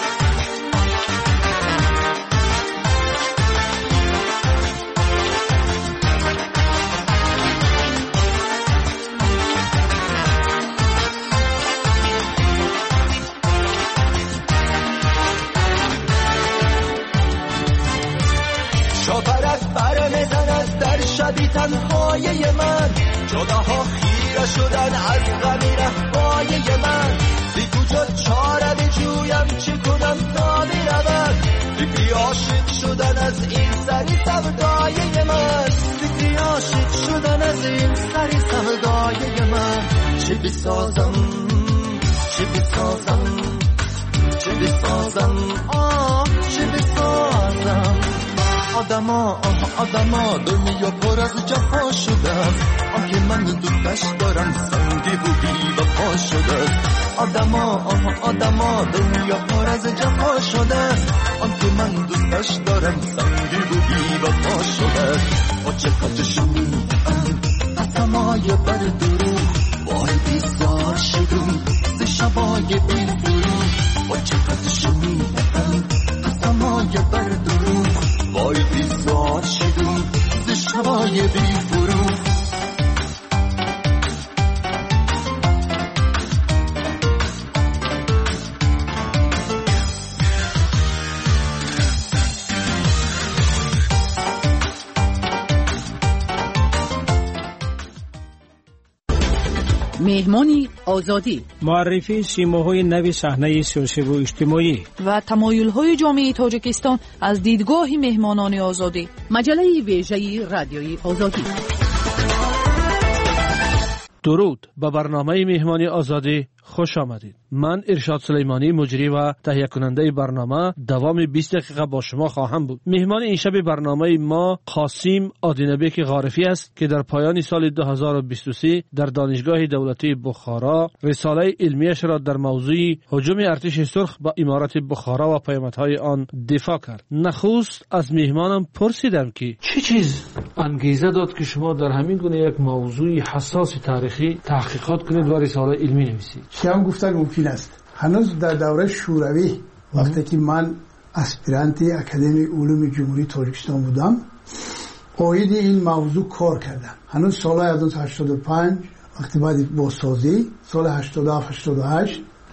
شاپرک بر میزند در شبی تنهای من، جداها خیره شدن از غمی رهبای من. بی کجا چاره بجویم چه کنم تا برود، بی عاشق شدن از این سری سودای من. بی عاشق شدن از این سری سودای من. چه بسازم چه بسازم چه بسازم آه چه بسازم. آدما آدما دنیا پر از جفا شده، آنکه من دوستش دارم سنگی بودی و پا شده. آدما آدما دنیا پر از جفا شده، آنکه من دوستش دارم سنگی بودی و پا شده. با چقدر شنیدم قسمای بر دروغ، وای بیزار شدم ز شبای بی فروغ. با چقدر شنیدم قسمای بر دروغ، وای بیزار شدم ز شبای بی فروغ. مهمانی آزادی، معرفی سیماهای نو صحنه سیاسی و اجتماعی و تمایل‌های جامعه تاجیکستان از دیدگاه مهمانان آزادی. مجله ویژه رادیوی آزادی. درود، به برنامه مهمانی آزادی خوش آمدید. من ارشاد سلیمانی، مجری و تهیه کننده برنامه، دوام بیست دقیقه با شما خواهم بود. مهمان این شب برنامه ما قاسم آدینبک غارفی است که در پایان سال دو هزار و بیست و سه در دانشگاه دولتی بخارا رساله علمیش را در موضوع هجوم ارتش سرخ به امارت بخارا و پیامدهای آن دفاع کرد. نخست از مهمانم پرسیدم که چه چیز انگیزه داد که شما در همین گونه یک موضوع حساس تاریخی تحقیقات کنید و رساله علمی نویسید؟ چه هم گفتن ممکن است. هنوز در دوره شوروی وقتی که من اسپیرانت اکادمی علوم جمهوری تاجیکستان بودم، اوید این موضوع کار کردم. هنوز سال هزار و نهصد و هشتاد و پنج وقتی بعد بازسازی، سال هشتاد و هفت هشتاد و هشت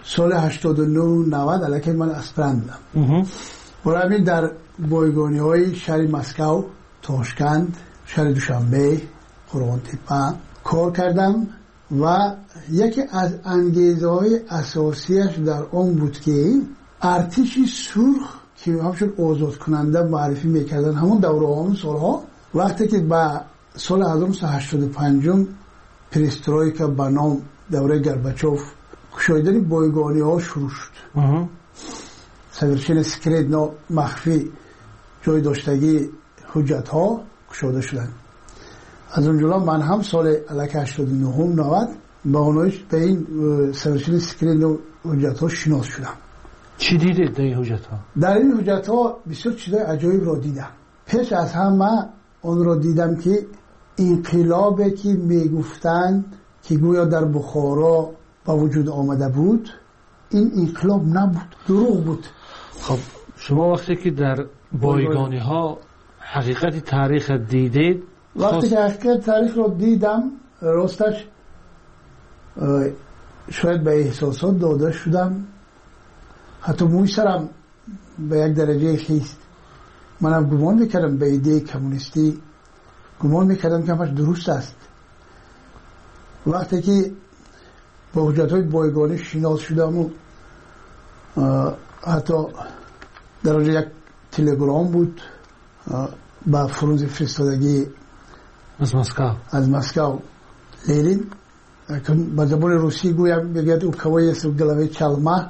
سال هشتاد و نه نود علیه من اسپرندم. برای همین در بایگانی های شهر مسکو، تاشکند، شهر دوشنبه، قرغن‌تپه کار کردم و یکی از انگیزه های اساسیش در اون بود که ارتش سرخ که همچون آزاد کننده معرفی میکردن همون دوره همون سالها، وقتی که با سال هزار و نهصد و هشتاد و پنج پریسترویکا به نام دوره گرباچوف کشایدن بایگانی ها شروع شد. سویرچین سکرید نا مخفی جای داشتگی حجت ها کشاده شدن. از اونجا من هم سال علیه هشتاد و نه نود با اونایش به این سویرچین سکرید نا حجت ها شناس شدم. چی دیدید در این حجت ها؟ در این حجت ها بسیار چیزای عجایب را دیدم. پیش از همه اون را دیدم که انقلابی که میگفتند که گویا در بخارا با وجود آمده بود، این انقلاب نبود، دروغ بود. خب شما وقتی که در بایگانی ها حقیقت تاریخ دیدید، وقتی که حقیقت تاریخ رو دیدم راستش شاید به احساسات داده شدم، حتی موی سرم به یک درجه خیست. منم گمان میکردم به ایده کمونیستی، گمان میکردم که همش درست است. وقتی که با حجت های بایگانی شناس شدم و حتی در آنجا یک تلگرام بود با فرانز فرستادگی از مسکو از مسکو لینین که با زبان روسی گویم بگید او کوای سوگلوی چالما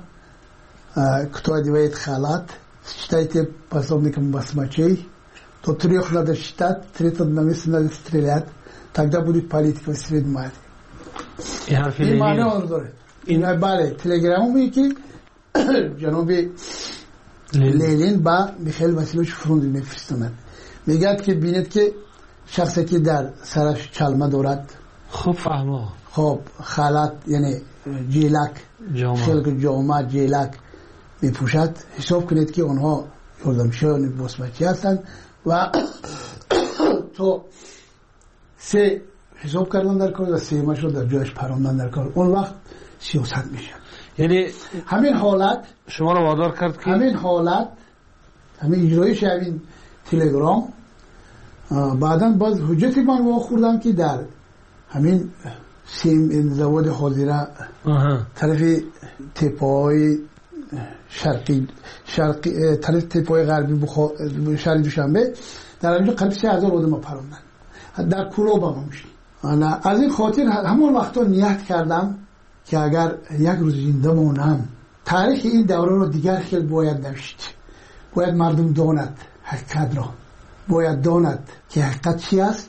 кто одевает халат, считайте пособником басмачей, то трех надо считать, тридцать на месте надо стрелять, тогда будет политика в Среднем Азии. این معنی آن داره. این بله تلگرامی که جناب لینین با میخائیل واسیلوویچ فرانز میفرستند، میگه که ببینید که شخصی که در سرش چلمه دارد، خوب فهمه، خب خالت یعنی جیلک، خلق جامعه جیلک میپوشد، حساب کنید که اونها یاردمشان باسمچی هستند و تو سه حساب کردن در کار و سه مش رو در جایش پراندن در کار، اون وقت سیاست میشه. یعنی همین حالت شما رو وادار کرد که همین حالت همین اجرایش همین تلگرام بعداً باز حجت من واقع خوردم که در همین سیم زواد حاضره طرف تپای شرقی شرقی طرف تپای غربی شهر دوشنبه در اینجا قریب سه هزار آدم پراندن در کلوب هم میشه. از این خاطر همون وقتا نیت کردم که اگر یک روز زنده مونم تاریخ این دوره رو دیگر خیلی باید نوشت، باید مردم داند حقیقت را، باید داند که حقیقت چی است.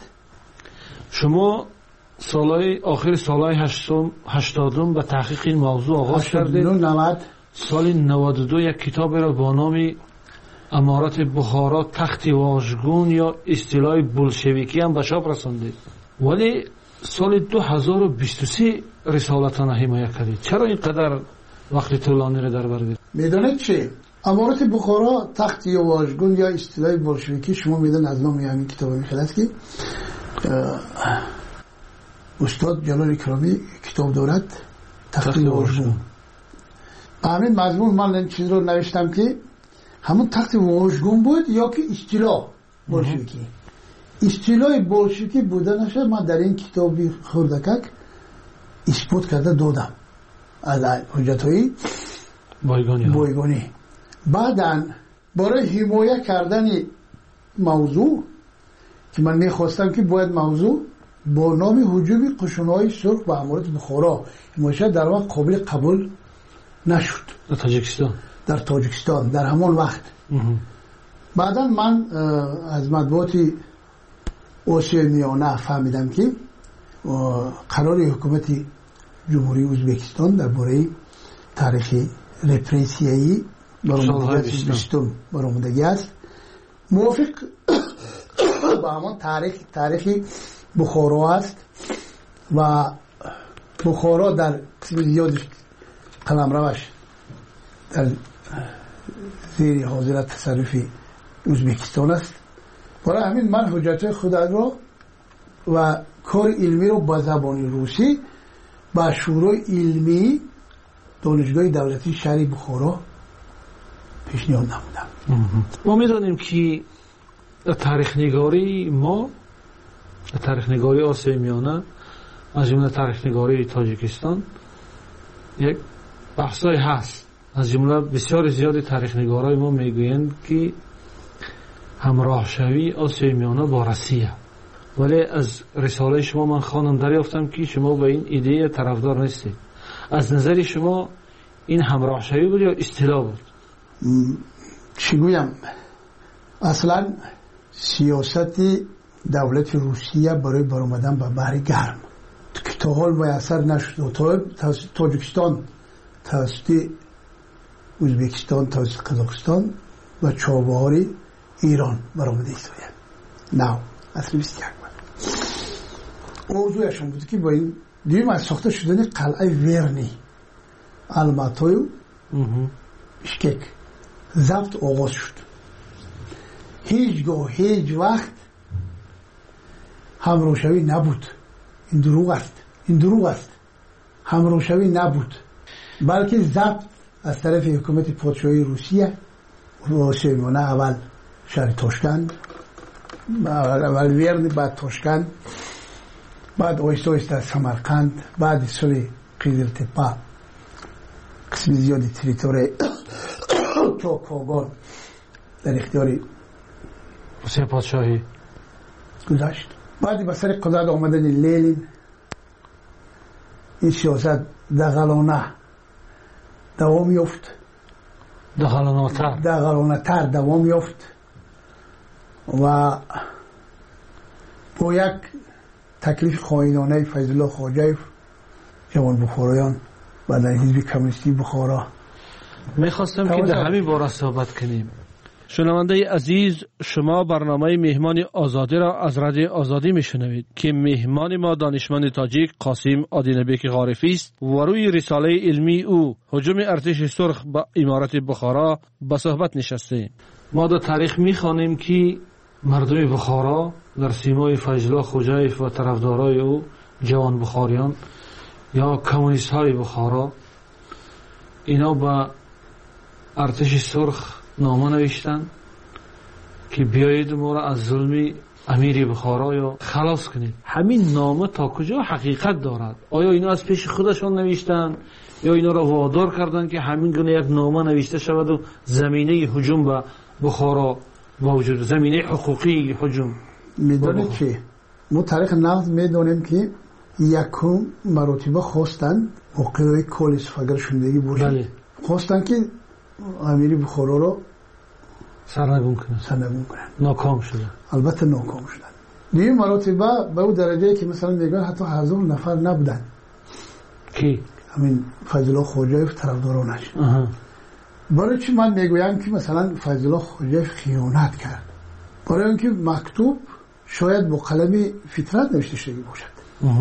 شما سالهای آخر سالهای هشتادم به تحقیق این موضوع آغاز کردید. سال نود و دو یک کتاب را با نام امارت بخارا تخت واژگون یا اصطلاح بولشویکی هم به چاپ رساندید، ولی سال دو هزار و بیست و سه رسالتان حمایت کردید. چرا اینقدر وقت طولانی را در بر گرفت؟ میدونید چه؟ امارت بخارا تخت واژگون یا اصطلاح بولشویکی، شما میدونید از نام همین کتاب میخواست که استاد جلال اکرامی کتاب دارد تخت واژگون. همین مضمون من این چیز رو نوشتم که همون تخت واژگون بود یا که اصطلاح بولشویکی. اصطلاح بولشویکی بودنش من در این کتابی خردکک اثبات کرده دادم از حجت‌های بایگانی. بعداً برای حمایت کردن موضوع که من میخواستم که باید موضوع با نام هجوم قشون‌های سرخ به امارت بخارا حمایت در واقع قابل قبول نشد در تاجیکستان در تاجیکستان در همون وقت. بعدا من از مطبوعات آسیای میانه فهمیدم که قرار حکومت جمهوری ازبکستان درباره تاریخ رپریسیایی برآمدگی بیستم برآمدگی است، موافق با همان تاریخ تاریخ بخارا است و بخارا در قسم زیادش قلمروش در زیر حاضرت تصرف ازبکستان است. برای همین من حجت خود را و کار علمی رو با زبان روسی با شورای علمی دانشگاه دولتی شهر بخارا پیشنهاد نمودم. ما میدونیم که تاریخ نگاری ما تاریخ نگاری آسیای میانه از جمله تاریخ نگاری تاجیکستان یک بحثای هست. از جمله بسیار زیاد تاریخ نگارای ما میگویند که همراه شوی آسیای میانه با روسیه، ولی از رساله شما من خواندم دریافتم که شما به این ایده طرفدار نیستید. از نظر شما این همراه شوی بود یا اصطلاح بود؟ چی گویم، اصلا سیاست دولت روسیه برای برآمدن به بحر گرم که تا حال میسر نشد. تاجیکستان توسط ازبکستان، توسط قزاقستان و چابهار ایران برآمده است. نه اصلا بیست یک بود. موضوعشون بود که با این دیویم از ساخته شدن قلعه ورنی الماتای بشکک ضبط آغاز شد. هیچگاه هیچ وقت همراهشوی نبود. این دروغ است. این دروغ است. همراهشوی نبود، بلکه ضبط از طرف حکومت پادشاهی روسیه و آسیای میانه، اول شهر تاشکند، اول ورن، بعد تاشکند، بعد آیسته آیسته سمرقند، بعد سال قیزلتپه قسم زیادی تریتوری چاکاگان در اختیار روسیه پادشاهی گذاشت. بعد به سر قدرت آمدن لنین این سیاست دغلانه دوام یافت. دغلانه تر دغلانه تر دوام یافت و با یک تکلیف خائنانه فیض الله خواجوی جوان بخارایان و در حزب کمونیستی بخارا میخواستم که در همین باره صحبت کنیم. شنونده عزیز، شما برنامه مهمان آزادی را از رادیو آزادی میشنوید که مهمان ما دانشمند تاجیک قاسم آدینبک غارفی است و روی رساله علمی او هجوم ارتش سرخ به امارت بخارا به صحبت نشستیم. ما در تاریخ میخوانیم که مردم بخارا در سیمای فیض الله خواجوی و طرفدارای او جوان بخاریان یا کمونیست های بخارا اینا به ارتش سرخ نامه نوشتن که بیایید ما را از ظلم امیر بخارا یا خلاص کنید. همین نامه تا کجا حقیقت دارد؟ آیا اینا از پیش خودشان نوشتن یا اینا را وادار کردن که همین گونه یک نامه نوشته شود و زمینه هجوم به بخارا موجود، زمینه حقوقی هجوم؟ میدونید چی؟ ما تاریخ نقد میدونیم که یکم مراتبه خواستن موقعی کل سفگر شندگی باشد. بله. خواستن که امیر بخارا رو سرنگون کنن. سرنگون کنن. ناکام شدن. البته ناکام شدن. دیگه مراتبه به اون درجه که مثلا میگن حتی هزار نفر نبودن. کی؟ همین فیض الله خواجوی طرفدارانش. برای چی من میگویم که مثلا فیض الله خواجوی خیانت کرد؟ برای اینکه مکتوب شاید با قلم فطرت نوشته شده باشد.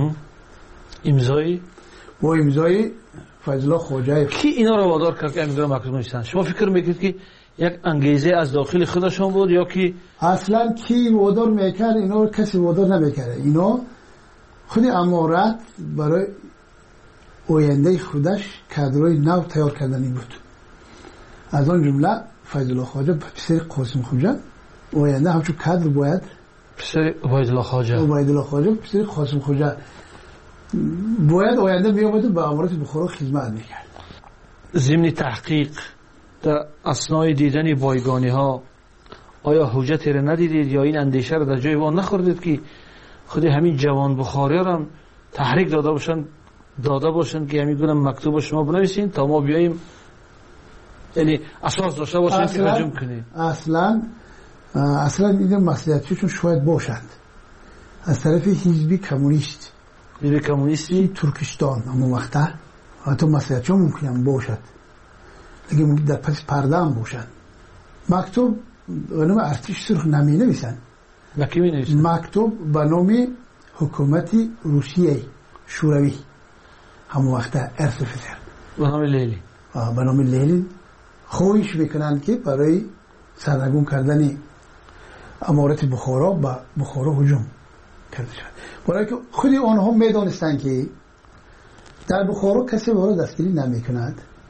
امضای با امضای فیض الله خواجوی. کی اینا رو وادار کرد که امضای مکتوب نوشتن؟ شما فکر میکنید که یک انگیزه از داخل خودشون بود یا که اصلا کی وادار میکرد؟ اینا رو کسی وادار نمیکرد. اینا خود امارت برای آینده خودش کادرای نو تیار کردنی بود. از آن جمله فیض الله خواجه پسر قاسم خواجه آینده همچون کادر باید پسر عبید الله خواجه عبید الله خواجه پسر قاسم خواجه باید آینده میآمد و به امارت بخارا خدمت میکرد. ضمن تحقیق در اثنای دیدن بایگانی ها آیا حجتی را ندیدید یا این اندیشه را در جای وان نخوردید که خود همین جوان بخاری را تحریک داده باشند داده باشند که همین گونه مکتوب شما بنویسین تا ما بیاییم، یعنی اساس داشته باشند که هجوم کنیم؟ اصلا اصلا این مصلحتیشون شاید باشند از طرف حزب کمونیست حزب کمونیستی ترکستان اما مقطع حتی مصلحتیشون ممکنه باشد، لیکن در پس پرده هم باشند. مکتوب به نام ارتش سرخ نمی نویسن. مکتوب به نام حکومت روسیه شوروی همون وقت ارتش فسر به نام لیلی به نام لیلی خواهش میکنن که برای سرنگون کردن امارت بخارا به بخارا هجوم کرده شد. برای که خود آنها میدانستند که در بخارا کسی وارد دستگیری نمی کند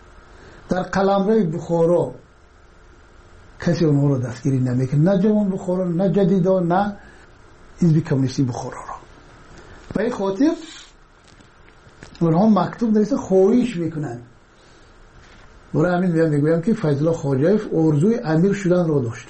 در قلمرو بخارا کسی اونها رو دستگیری نمیکنه، نه جوان بخارا، نه جدیدا، نه حزب کمونیستی بخارا را. به این خاطر اونها مکتوب نویسه خواهش میکنن. برای همین میام میگویم که فیض الله خواجه‌اف آرزوی امیر شدن را داشت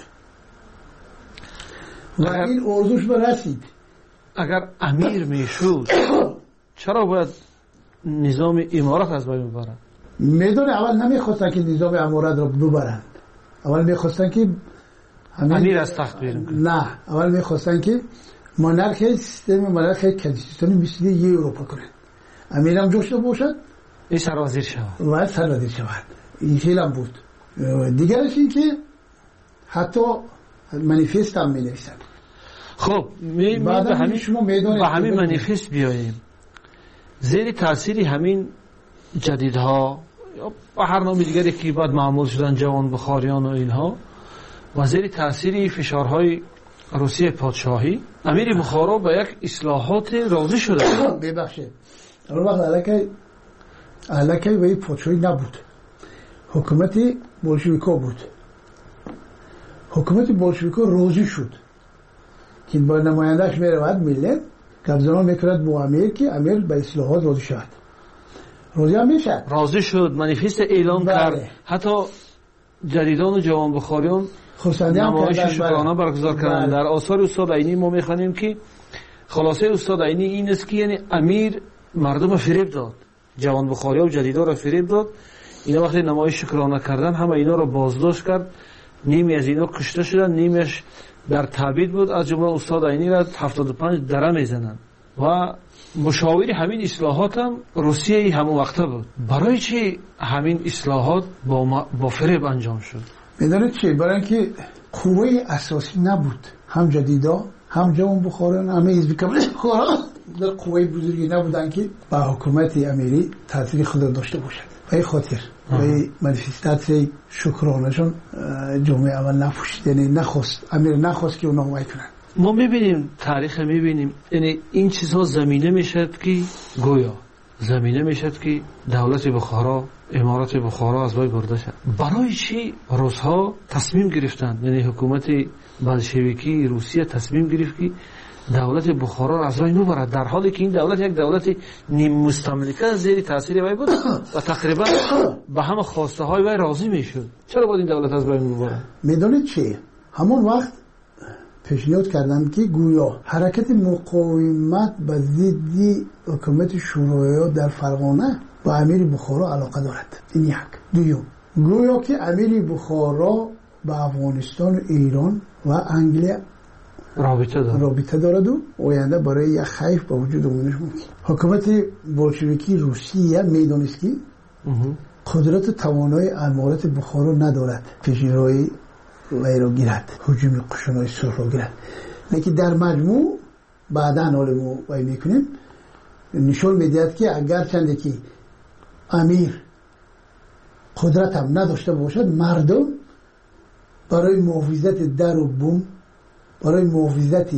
و این آرزوش به رسید. اگر امیر میشد چرا باید نظام امارت از بین ببرند؟ میدونه اول نمیخواستن که نظام امارت را ببرند، اول میخواستن که امیر از تخت بیرون کنند. نه، اول میخواستن که مونارکی سیستم مونارکی کنستیتوشنی مثل یه اروپا کنند. امیر هم جوش باشد، این سرازیر شود و سرازیر شود. این خیلی هم بود. دیگرش این که حتی منیفست هم می نویسن. خب می به همین شما میدونید به همین منیفست بیاییم. زیر تأثیر همین جدیدها یا به هر نام دیگری که بعد معمول شدن جوان بخاریان و اینها و زیر تأثیر فشارهای روسیه پادشاهی امیر بخارا به یک اصلاحات راضی شده. ببخشید اون وقت علاقه علاقه به پادشاهی نبود، حکومت بولشویکا بود. حکومت بولشویکا راضی شد که با نمایندهش میرود ملت گفتگو میکرد با امیر که امیر به اصلاحات راضی شد. راضی هم میشد. راضی شد، منیفست اعلام کرد. حتی جدیدان و جوان بخاریان نمایش شکرانه برگزار کردند. در آثار استاد عینی ما میخوانیم که خلاصه استاد عینی این است که یعنی امیر مردم فریب داد، جوان بخاریا و جدیدا را فریب داد. اینا وقتی نمایش شکرانه کردن همه اینا را بازداشت کرد، نیمی از اینا کشته شدن، نیمیش در تعبید بود. از جمله استاد عینی را هفتاد و پنج دره میزنن و مشاوری همین اصلاحات هم روسیه همون وقته بود. برای چی همین اصلاحات با, با فریب انجام شد؟ میدونید چی؟ برای اینکه قوه اساسی نبود، هم جدیدا هم جوان بخاران همه حزب کمونیست بخارا در قوه بزرگی نبودن که با حکومت امیری تاثیر خود داشته باشد. به این خاطر به منیفستات شکرانهشون جمعه اول نپوشید، یعنی نخواست امیر نخواست که اونا حمایت کنن. ما میبینیم تاریخ میبینیم یعنی این چیزها زمینه میشد که گویا زمینه میشد که دولت بخارا امارت بخارا از بین برده شد. برای چی روس‌ها تصمیم گرفتند، یعنی حکومت بلشویکی روسیه تصمیم گرفت که دولت بخارا را از بین ببرد، در حالی که این دولت یک دولت نیم مستملکه زیر تاثیر وی بود و تقریبا به همه خواسته های وی راضی میشد. چرا باید این دولت از بین ببرد؟ میدونید چی؟ همون وقت پیشنهاد کردند که گویا حرکت مقاومت به ضد حکومت شوروی در فرغانه با امیر بخارا علاقه دارد. این یک. دوم گویا که امیر بخارا با افغانستان و ایران و انگلیس رابطه دارد رابطه دارد و آینده برای یک خیف با وجود آمدنش ممکن. حکومت بولشویکی روسیه میدانست که قدرت توانای امارت بخارا ندارد پیشروی وی را گیرد، هجوم قشنای سرخ را گیرد. لیکن در مجموع بعدا حال ما وی میکنیم نشون میدهد که اگر چنده که امیر قدرت هم نداشته باشد، مردم برای محافظت در و بوم، برای محافظت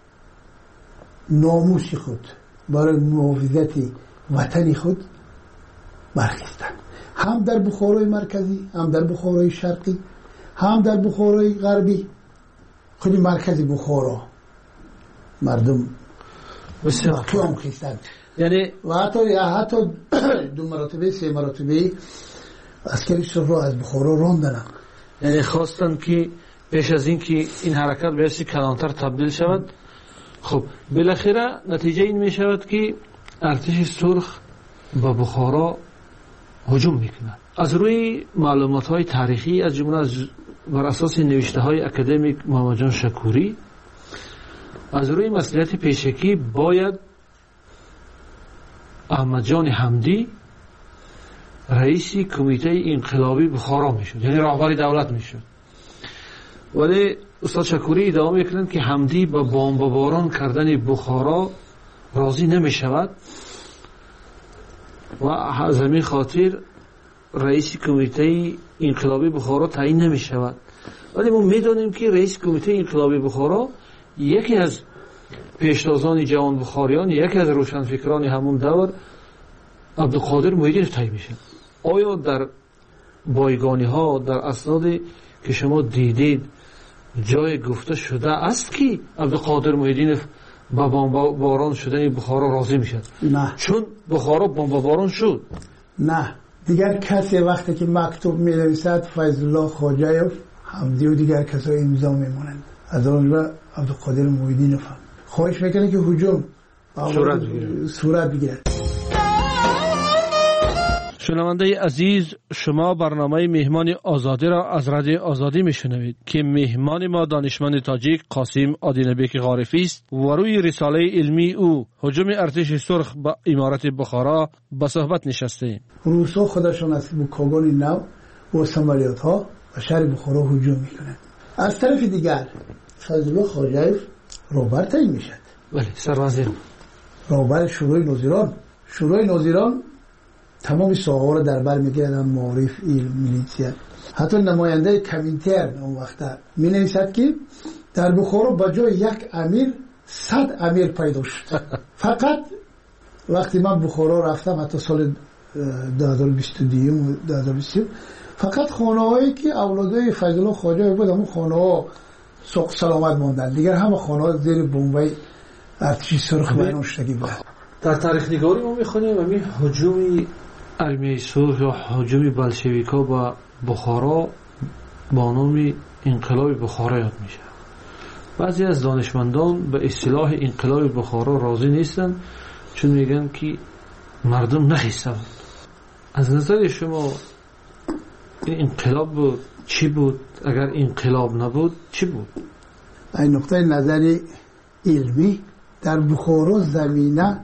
ناموس خود، برای محافظت وطن خود برخیستند. هم در بخارای مرکزی، هم در بخارای شرقی، هم در بخارای غربی. خودی مرکزی بخارا مردم بسیار قیام خیستند. یعنی و حتی حتی دو مراتبه سه مراتبه عسکری سرخ را از بخارا راندند. یعنی خواستند که پیش از این که این حرکت به حسی کلانتر تبدیل شود. خب بالاخره نتیجه این می شود که ارتش سرخ به بخارا هجوم میکند. از روی معلومات های تاریخی از جمله از بر اساس نوشته های اکادمیک محمد جان شکوری، از روی مسئولیت پیشکی باید احمد جان حمدی رئیس کمیته انقلابی بخارا میشد، یعنی رهبر دولت میشد. ولی استاد شکوری ادامه میکنند که حمدی با بمباران کردن بخارا راضی نمیشود و از همین خاطر رئیس کمیته انقلابی بخارا تعیین نمیشود. ولی ما میدونیم که رئیس کمیته انقلابی بخارا یکی از پیشتازان جوان بخاریان، یکی از روشنفکران همون دور عبدالقادر مویدی تعیین میشه. آیا در بایگانی ها در اسنادی که شما دیدید جای گفته شده است که عبدالقادر محیدینов با بمباران شدن بخارا راضی میشد؟ نه، چون بخارا بمباران شد. نه، دیگر کسی وقتی که مکتوب می نویسد فیض الله خواجه‌یف حمدی و دیگر کسای امضا میمونند. از آنجا عبدالقادر محیدینov هم خواهش میکنه که هجوم صورت بگیرد. صورت بگیرد. شنونده عزیز، شما برنامه مهمان آزادی را از رادیو آزادی میشنوید که مهمان ما دانشمند تاجیک قاسم آدینبک غارفی است و روی رساله علمی او هجوم ارتش سرخ به امارت بخارا به صحبت نشسته. روسا خودشان از کابل نو و سمالیات ها و شهر بخارا هجوم میکنند. از طرف دیگر فیض الله خواجه‌یف رهبر تعیین میشد. بله، سروزیر رهبر شورای ناظران. شورای ناظران تمام ساحه‌ها را در بر می‌گیرند، معارف، علم، میلیتیا. حتی نماینده کمیتر اون وقت می‌نویسد که در بخارا با جای یک امیر صد امیر پیدا شد. فقط وقتی من بخارا رفتم حتی سال دو هزار و بیست و دو و دو هزار و بیست فقط خانه‌هایی که اولادای فیض الله خواجه‌یف بود همون خانه‌ها سوق سلامت ماندن، دیگر همه خانه‌ها زیر بمبای ارتش سرخ بیرون شدگی بود. در تاریخ نگاری ما می‌خونیم همین هجوم ارمیه سرخ یا هجوم بلشویکا به بخارا با نام انقلاب بخارا یاد میشه. بعضی از دانشمندان به اصطلاح انقلاب بخارا راضی نیستن، چون میگن که مردم نخیستند. از نظر شما این انقلاب بود چی بود؟ اگر انقلاب نبود چی بود؟ این نقطه نظری علمی در بخارا زمینه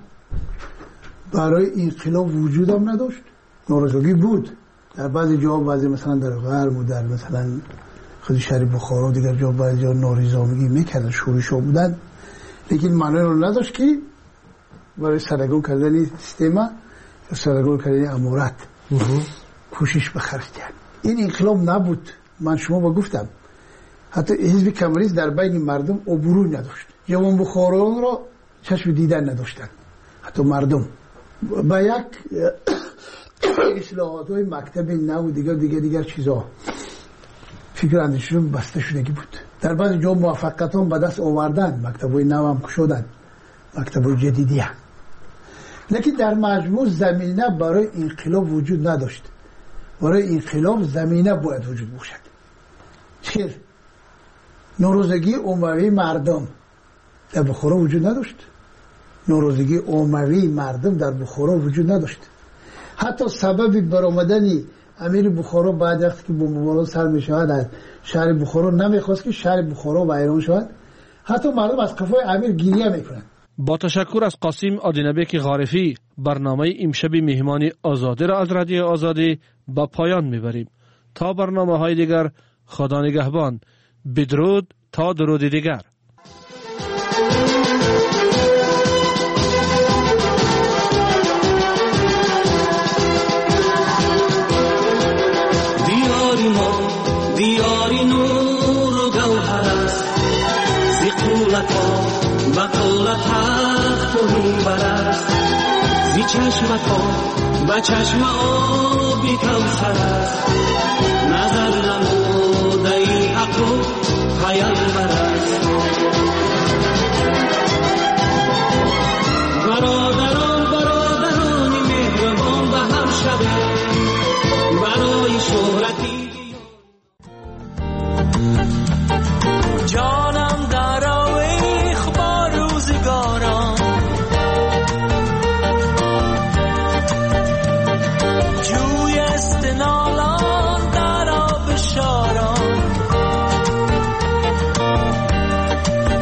برای انقلاب وجود هم نداشت. ناراضگی بود در بعضی جا، بعضی مثلا در غرب و در مثلا خود شهر بخارا دیگر جا بعضی جا نارضایتی میکردن، شورش‌ها بودن، لیکن معنی رو نداشت که برای سرنگون کردن سیستم یا سرنگون کردن امارت کوشش بخرج کرد. این انقلاب نبود. من شما با گفتم حتی حزب کمونیست در بین مردم عبوری نداشت. جوان بخارایان را چشم دیدن نداشتن. حتی مردم با یک اصلاحات های مکتب نو دیگر دیگر دیگر چیزا فکر اندیششون بسته شدگی بود. در بعضی جا موفقیت هم به دست آوردن، مکتب های نو هم شدن، مکتب های جدیدی هم. لیکن در مجموع زمینه برای انقلاب وجود نداشت. برای انقلاب زمینه باید وجود باشد. چرا؟ ناراضگی عمومی مردم در بخارا وجود نداشت. ناراضگی عمومی مردم در بخارا وجود نداشت. حتی سبب برآمدن امیر بخارا بعد وقتی که بمباران سر می شود شهر بخارا نمیخواست که شهر بخارا ویران شود. حتی مردم از قفای امیر گریه میکنند. با تشکر از قاسم آدینبک غارفی، برنامه امشب مهمان آزادی را از رادیو آزادی با پایان میبریم. تا برنامه های دیگر، خدا نگهبان. بدرود تا درود دیگر. دیاری ما دیاری نور و گوهر است، زی قولت ها بقولت حق و منبر است، زی چشمت ها به چشم آبی کوثر است، نظر نموده ای حق و پیامبر است. برادران برادران مهربان به هم شده برای شهرتی جانم در آویخ با روزگاران، جوی استنالان در آب شاران،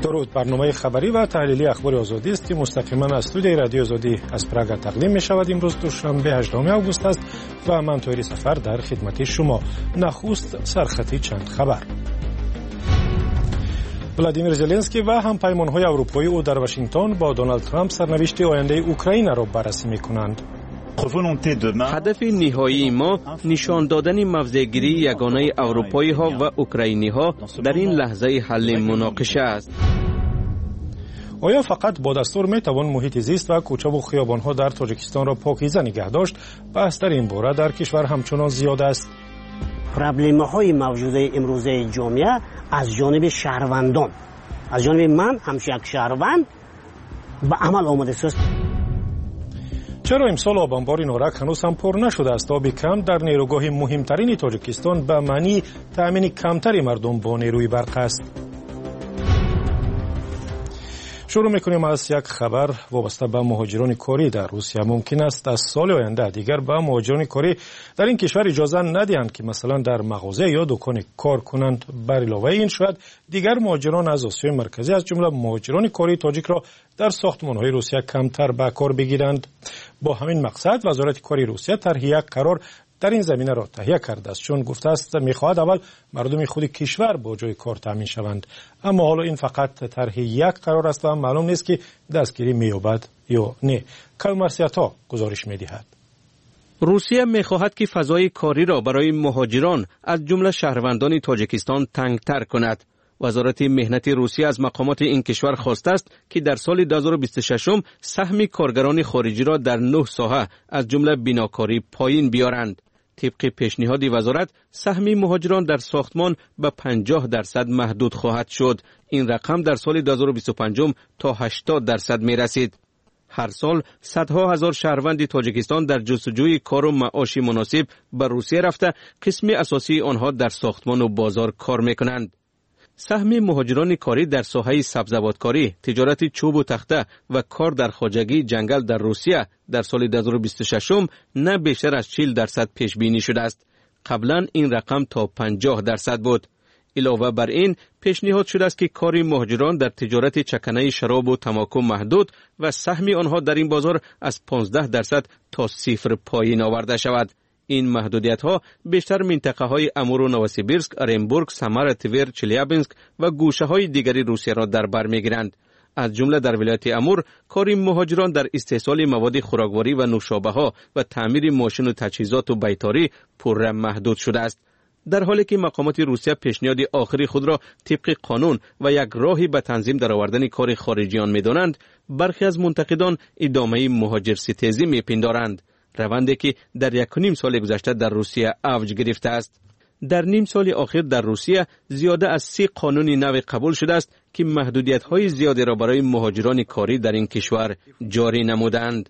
درود. برنامه خبری و تحلیلی اخبار آزادی است که مستقیما از استودیوی رادیو آزادی از پراگ تقدیم می شود. امروز دوشنبه هجدهم آگوست است و من طاهر سفر در خدمت شما. نخست سرخطی چند خبر. ولادیمیر زلنسکی و همپیمان‌های اروپایی او در واشنگتن با دونالد ترامپ سرنوشت آینده اوکراین را بررسی می‌کنند. هدف نهایی ما نشان دادن موضع‌گیری یگانه اروپایی ها و اوکراینی ها در این لحظه حل مناقشه است. آیا فقط با دستور می توان محیط زیست و کوچه و خیابان ها در تاجیکستان را پاکیزه نگه داشت؟ بحث در این باره در کشور همچنان زیاد است. پرابلم های موجوده امروزه جامعه از جانب شهروندان، از جانب من همش یک شهروند به عمل آمده است. چرا امسال آب انبار نارک هنوز هم پر نشده است؟ آب کم در نیروگاه مهمترین تاجیکستان به معنی تأمین کمتری مردم با نیروی برق است. شروع میکنیم از یک خبر وابسته به مهاجران کاری در روسیه. ممکن است از سال آینده دیگر به مهاجران کاری در این کشور اجازه ندهند که مثلا در مغازه یا دکان کار کنند. بر علاوه این شاید دیگر مهاجران از آسیای مرکزی از جمله مهاجران کاری تاجیک را در ساختمان‌های روسیه کمتر به کار بگیرند. با همین مقصد وزارت کاری روسیه طرح یک قرار در این زمینه را تهیه کرده است، چون گفته است می‌خواهد اول مردم خود کشور با جای کار تامین شوند. اما حالا این فقط طرح یک قرار است و معلوم نیست که دستگیری می‌یابد یا نه. کامرسیاتا گزارش می‌دهد. روسیه می‌خواهد که فضای کاری را برای مهاجران از جمله شهروندان تاجیکستان تنگتر کند. وزارت مهنت روسیه از مقامات این کشور خواسته است که در سال دو هزار و بیست و شش سهم کارگران خارجی را در نه ساحه از جمله بیناکاری پایین بیارند. طبق پیشنهاد وزارت سهم مهاجران در ساختمان به پنجاه درصد محدود خواهد شد. این رقم در سال دو هزار و بیست و پنج تا هشتاد درصد می رسید. هر سال صدها هزار شهروند تاجیکستان در جستجوی کار و معاش مناسب به روسیه رفته قسم اساسی آنها در ساختمان و بازار کار می کنند. سهم مهاجران کاری در ساحه سبزوادکاری، تجارت چوب و تخته و کار در خواجگی جنگل در روسیه در سال دو هزار و بیست و شش نه بیشتر از چهل درصد پیش بینی شده است. قبلا این رقم تا پنجاه درصد بود. علاوه بر این پیشنهاد شده است که کار مهاجران در تجارت چکنه شراب و تماکو محدود و سهم آنها در این بازار از پانزده درصد تا صفر پایین آورده شود. این محدودیت ها بیشتر منطقه های امور و نوسیبیرسک، ارنبورگ، سمر، تور، چلیابینسک و گوشه های دیگری روسیه را در بر میگیرند. از جمله در ولایت امور کار مهاجران در استحصال مواد خوراکواری و نوشابه ها و تعمیر ماشین و تجهیزات و بیتاری پرره محدود شده است. در حالی که مقامات روسیه پیشنهاد آخری خود را طبق قانون و یک راهی به تنظیم درآوردن کار خارجیان می‌دانند، برخی از منتقدان ادامه مهاجرستیزی می‌پندارند. روندی که در یک و نیم سال گذشته در روسیه اوج گرفته است. در نیم سال اخیر در روسیه زیاده از سی قانون نو قبول شده است که محدودیت‌های زیادی را برای مهاجران کاری در این کشور جاری نمودند.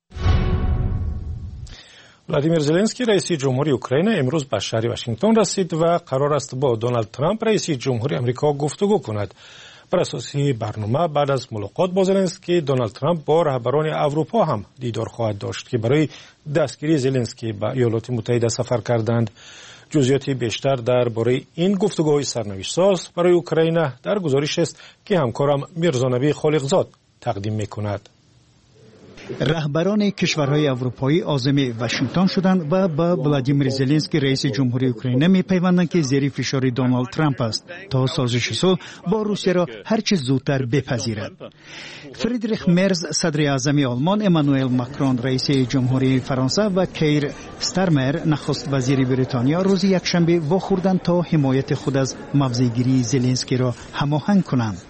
ولادیمیر زلنسکی رئیس جمهوری اوکراین امروز به شهر واشنگتن رسید و قرار است با دونالد ترامپ رئیس جمهوری آمریکا گفتگو کند. بر اساس برنامه بعد از ملاقات با زلنسکی دونالد ترامپ با رهبران اروپا هم دیدار خواهد داشت که برای دستگیری زلنسکی به ایالات متحده سفر کردند. جزئیات بیشتر درباره این گفتگوهای سرنوشت ساز برای اوکراین در گزارش است که همکارم میرزا نبی خالقزاد تقدیم می‌کند. رهبران کشورهای اروپایی عازم واشنگتن شدند و با ولادیمیر زلنسکی رئیس جمهوری اوکراین می‌پیوندند که زیر فشار دونالد ترامپ است تا سازش صلح با روسیه را هر چه زودتر بپذیرد. فریدریخ مرز صدر اعظم آلمان، امانوئل ماکرون رئیس جمهوری فرانسه و کیر استارمر نخست وزیر بریتانیا روز یکشنبه واخوردند تا حمایت خود از موضع‌گیری زلنسکی را هماهنگ کنند.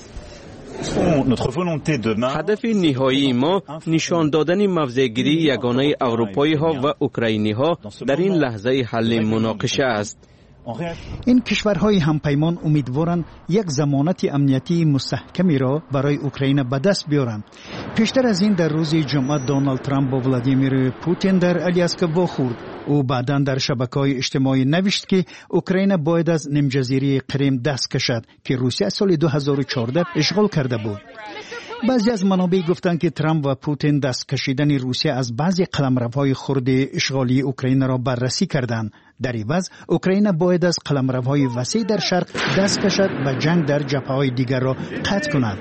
هدف نهایی ما نشان دادن موضع‌گیری یگانه اروپایی ها و اوکراینی ها در این لحظه حل مناقشه است. این کشورهای همپیمان امیدوارند یک ضمانت امنیتی مستحکمی را برای اوکراین به دست بیارند. پیشتر از این در روز جمعه دونالد ترامپ با ولادیمیر پوتین در الیاسک واخورد. او بعداً در شبکه‌های اجتماعی نوشت که اوکراین باید از نیمجزیره کریم دست کشد که روسیه سال دو هزار و چهارده اشغال کرده بود. بعضی از منابع گفتند که ترامپ و پوتین دست کشیدن روسیه از بعضی قلمروهای خرد اشغالی اوکراین را بررسی کردند. در عوض اوکراین باید از قلمروهای وسیع در شرق دست کشد و جنگ در جبهه‌های دیگر را قطع کند.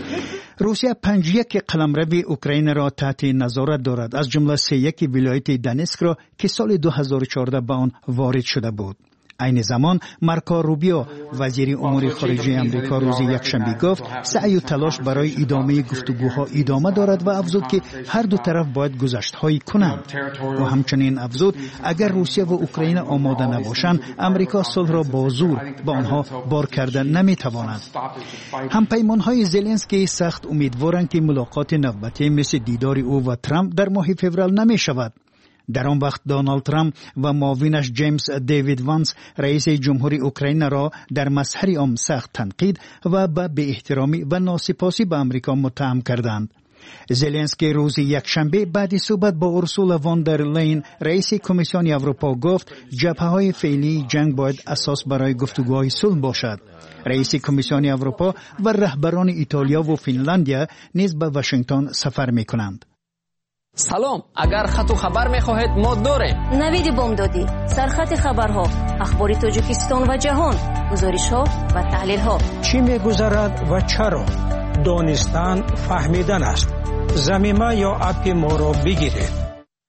روسیه پنج یک قلمرو اوکراین را تحت نظارت دارد، از جمله سه یک ولایت دانسک را که سال دو هزار و چهارده به آن وارد شده بود. این زمان مارکو روبیو وزیر امور خارجه امریکا روز یکشنبه گفت سعی و تلاش برای ادامه گفتگوها ادامه دارد و افزود که هر دو طرف باید گذشت‌هایی کنند. و همچنین افزود اگر روسیه و اوکراین آماده نباشند امریکا صلح را با زور به آنها بار کردن نمیتواند. همپیمان‌های زلنسکی سخت امیدوارند که ملاقات نوبتی مثل دیدار او و ترامپ در ماه فوریه نمی‌شود. در آن وقت دونالد ترامپ و معاونش جیمز دیوید وانس رئیس جمهوری اوکراین را در مظهر عام سخت تنقید و به بی‌احترامی و ناسپاسی به آمریکا متهم کردند. زلنسکی روز یکشنبه بعد صحبت با اورسولا وان در لین رئیس کمیسیون اروپا گفت جبهه‌های فعلی جنگ باید اساس برای گفتگوهای صلح باشد. رئیس کمیسیون اروپا و رهبران ایتالیا و فنلاندیا نیز به واشنگتن سفر می‌کنند. سلام، اگر خط و خبر می‌خواهید ما داریم. نوید بامدادی، سرخط خبرها، اخبار تاجیکستان و جهان، گزارش‌ها و تحلیل‌ها. چی می‌گذرد و چرا؟ دانستن فهمیدن است. زمینه یا اپ ما را بگیرید.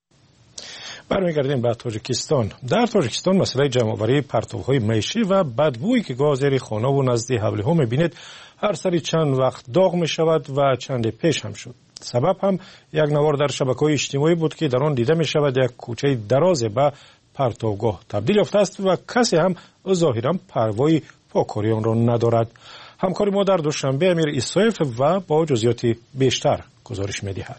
برمیگردیم به تاجیکستان. در تاجیکستان مسئله جمع‌آوری پرتوهای معیشتی و بدبویی که گاز زیر خانه و نزد حوله ها می‌بینید هر سری چند وقت داغ می‌شود و چند پیش هم شد. سبب هم یک نوار در شبکه‌های اجتماعی بود که در آن دیده می‌شود یک کوچه دراز به پرتوگاه تبدیل یافته است و کسی هم ظاهراً پروایی پاکاری آن را ندارد. همکار ما در دوشنبه امیر ایسایف و با جزئیات بیشتر گزارش می‌دهد.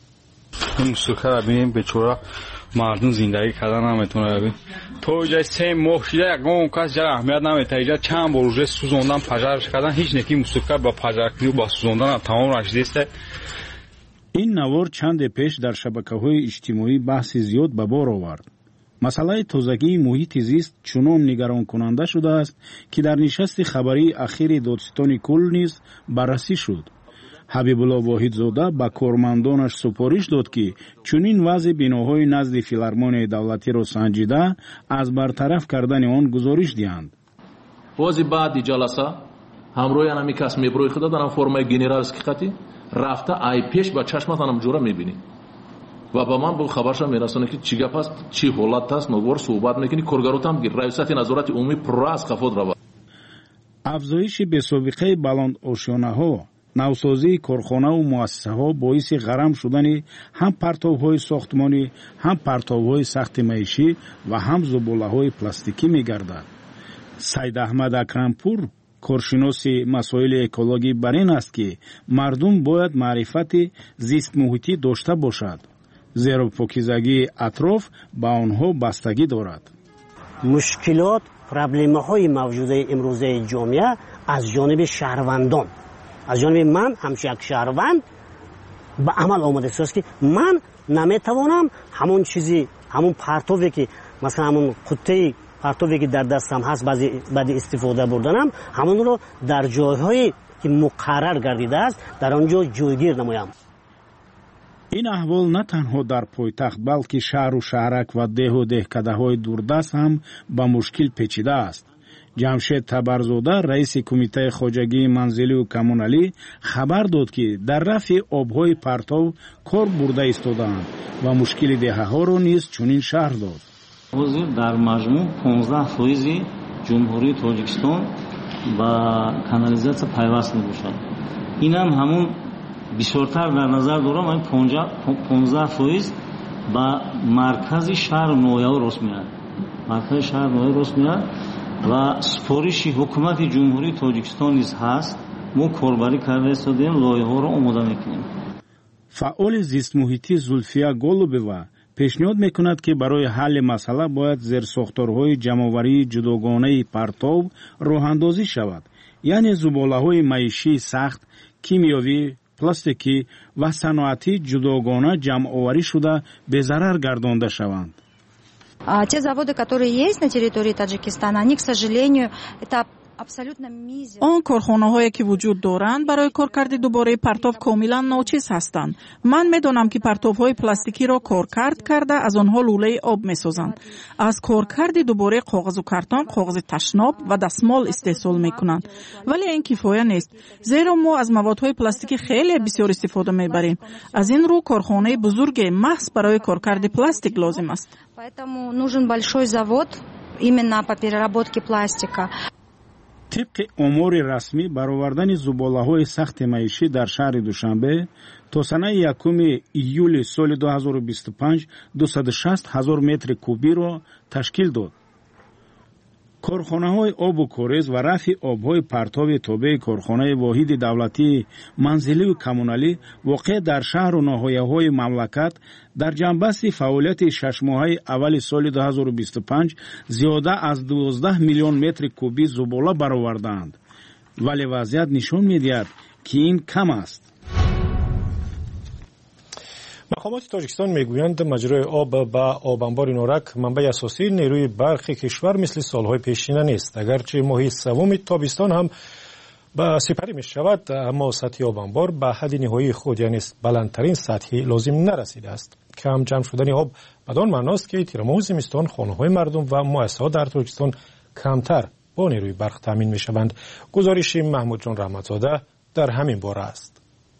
این سوکا ببینیم به چورا مردم زندگی کردن نمیتونه. ببین تو جای سه ماه شده اون کس جای اهمیت نمیده. اینجا چند بار روز سوزوندن پجرش کردن هیچ نکی مسوکا با پجرکنی و با سوزوندن تمام رشته است. این نوار چند پیش در شبکه‌های اجتماعی بحث زیاد به بار آورد. مسئله تازگی محیط زیست چنان نگران کننده شده است که در نشست خبری اخیر دادستان کل نیز بررسی شد. حبیب الله واحدزاده با کارمندانش سپارش داد که چنین وضع بناهای نزد فیلارمونی دولتی را سنجیده از برطرف کردن آن گزارش دهند. روز بعد جلسه همراه انمی کس میبروی خدا در فرمای گنرالسکی خطی رفته ای پیش با چشمت انم جورا میبینی و با من به خبرش میرسونه که چی گپ است چی حالت است نوور صحبت میکنی کارگروت هم گیر رئیست نظارت عمومی پر از خفض روا افزایش به سابقه بلند آشیانه ها نوسازی کارخانه و مؤسسه ها باعث غرم شدن هم پرتوهای ساختمانی هم پرتوهای سخت معیشی و هم زباله های پلاستیکی میگردد. سید احمد اکرمپور کارشناس مسائل اکولوژی بر این است که مردم باید معرفت زیست محیطی داشته باشد زیرا پاکیزگی اطراف به آنها بستگی دارد. مشکلات پرابلم‌های موجود امروزه جامعه از جانب شهروندان از جانب من همش یک شهروند به عمل آمده است که من نمیتوانم همون چیزی همون پرتوی که مثلا همون قطعه پرتوی که در دستم هست بعضی بعد استفاده بردنم همون رو در جایهایی که مقرر گردیده است در آنجا جایگیر نمایم. این احوال نه تنها در پایتخت بلکه شهر و شهرک و ده و دهکده‌های دوردست هم با مشکل پیچیده است. جمشید تبرزاده رئیس کمیته خواجگی منزلی و کمونالی خبر داد که در رفع آبهای پرتو کار برده ایستادند و مشکل دهه‌ها را نیز چنین شرح داد. وزیر در مجموع پانزده فیصد جمهوری تاجیکستان با کانالیزاسیا پیوست می‌باشد. این هم همون بسیارتر در نظر دارم این پانزده فیصد با مرکز شهر نویا راست میاد. مرکز شهر نویا راست میاد و سپارش حکومت جمهوری تاجیکستان نیز هست. ما کاربری کرده ایستادیم لایحه‌ها را آماده می‌کنیم. فعال زیست محیطی زولفیا گولوبوا پیشنهاد میکند که برای حل مسئله باید زیرساختارهای جمع‌آوری جداگانه پرتو راه‌اندازی شود، یعنی زباله‌های معیشتی سخت، کیمیایی، پلاستیکی و صنعتی جداگانه جمع‌آوری شده به ضرر گردانده شوند. Те заводы, которые есть на территории Таджикистана, они, к сожалению, это آن کارخانه‌هایی که وجود دارند برای کارکرد دوباره پرتاب کاملا ناچیز هستند. من می‌دانم که پرتاب‌های پلاستیکی را کارکرد کرده از آنها لوله آب می‌سازند. از کارکرد دوباره کاغذ و کارتون، کاغذ تشناب و دستمال استحصال می‌کنند. ولی این کفایه نیست، زیرا ما از موادهای پلاستیکی خیلی بسیار استفاده می‌بریم. از این رو کارخانه بزرگ محض برای کارکرد پلاستیک لازم است. Поэтому нужен большой завод именно по переработке пластика. طبق امور رسمی برآوردن زباله‌های سخت معیشی در شهر دوشنبه تا سنه یکم ایول سال دو هزار و بیست و پنج دویست و شصت هزار متر کوبی را تشکیل داد. کارخانه‌های آب و کاریز و رفع آب‌های پرتاب تابع کارخانه واحد دولتی منزلی و کمونالی واقع در شهر و ناحیه‌های مملکت در جنبست فعالیت شش ماهه اول سال دو هزار و بیست و پنج زیاده از دوازده میلیون متر کوبی زباله برآوردند. ولی وضعیت نشان می‌دهد که این کم است. مقامات تاجیکستان میگویند مجرای آب با آب انبار نورک منبع اساسی نیروی برق کشور مثل سالهای پیشین نیست. اگرچه ماه سوم تابستان هم به سپری می شود، اما سطح آب انبار به حد نهایی خود یعنی بلندترین سطحی لازم نرسیده است. کم جمع شدن آب بدان معناست که تیرماه زمستان خانه‌های مردم و مؤسسات در تاجیکستان کمتر با نیروی برق تامین می شوند. گزارش محمود جان رحمتزاده در همین باره است.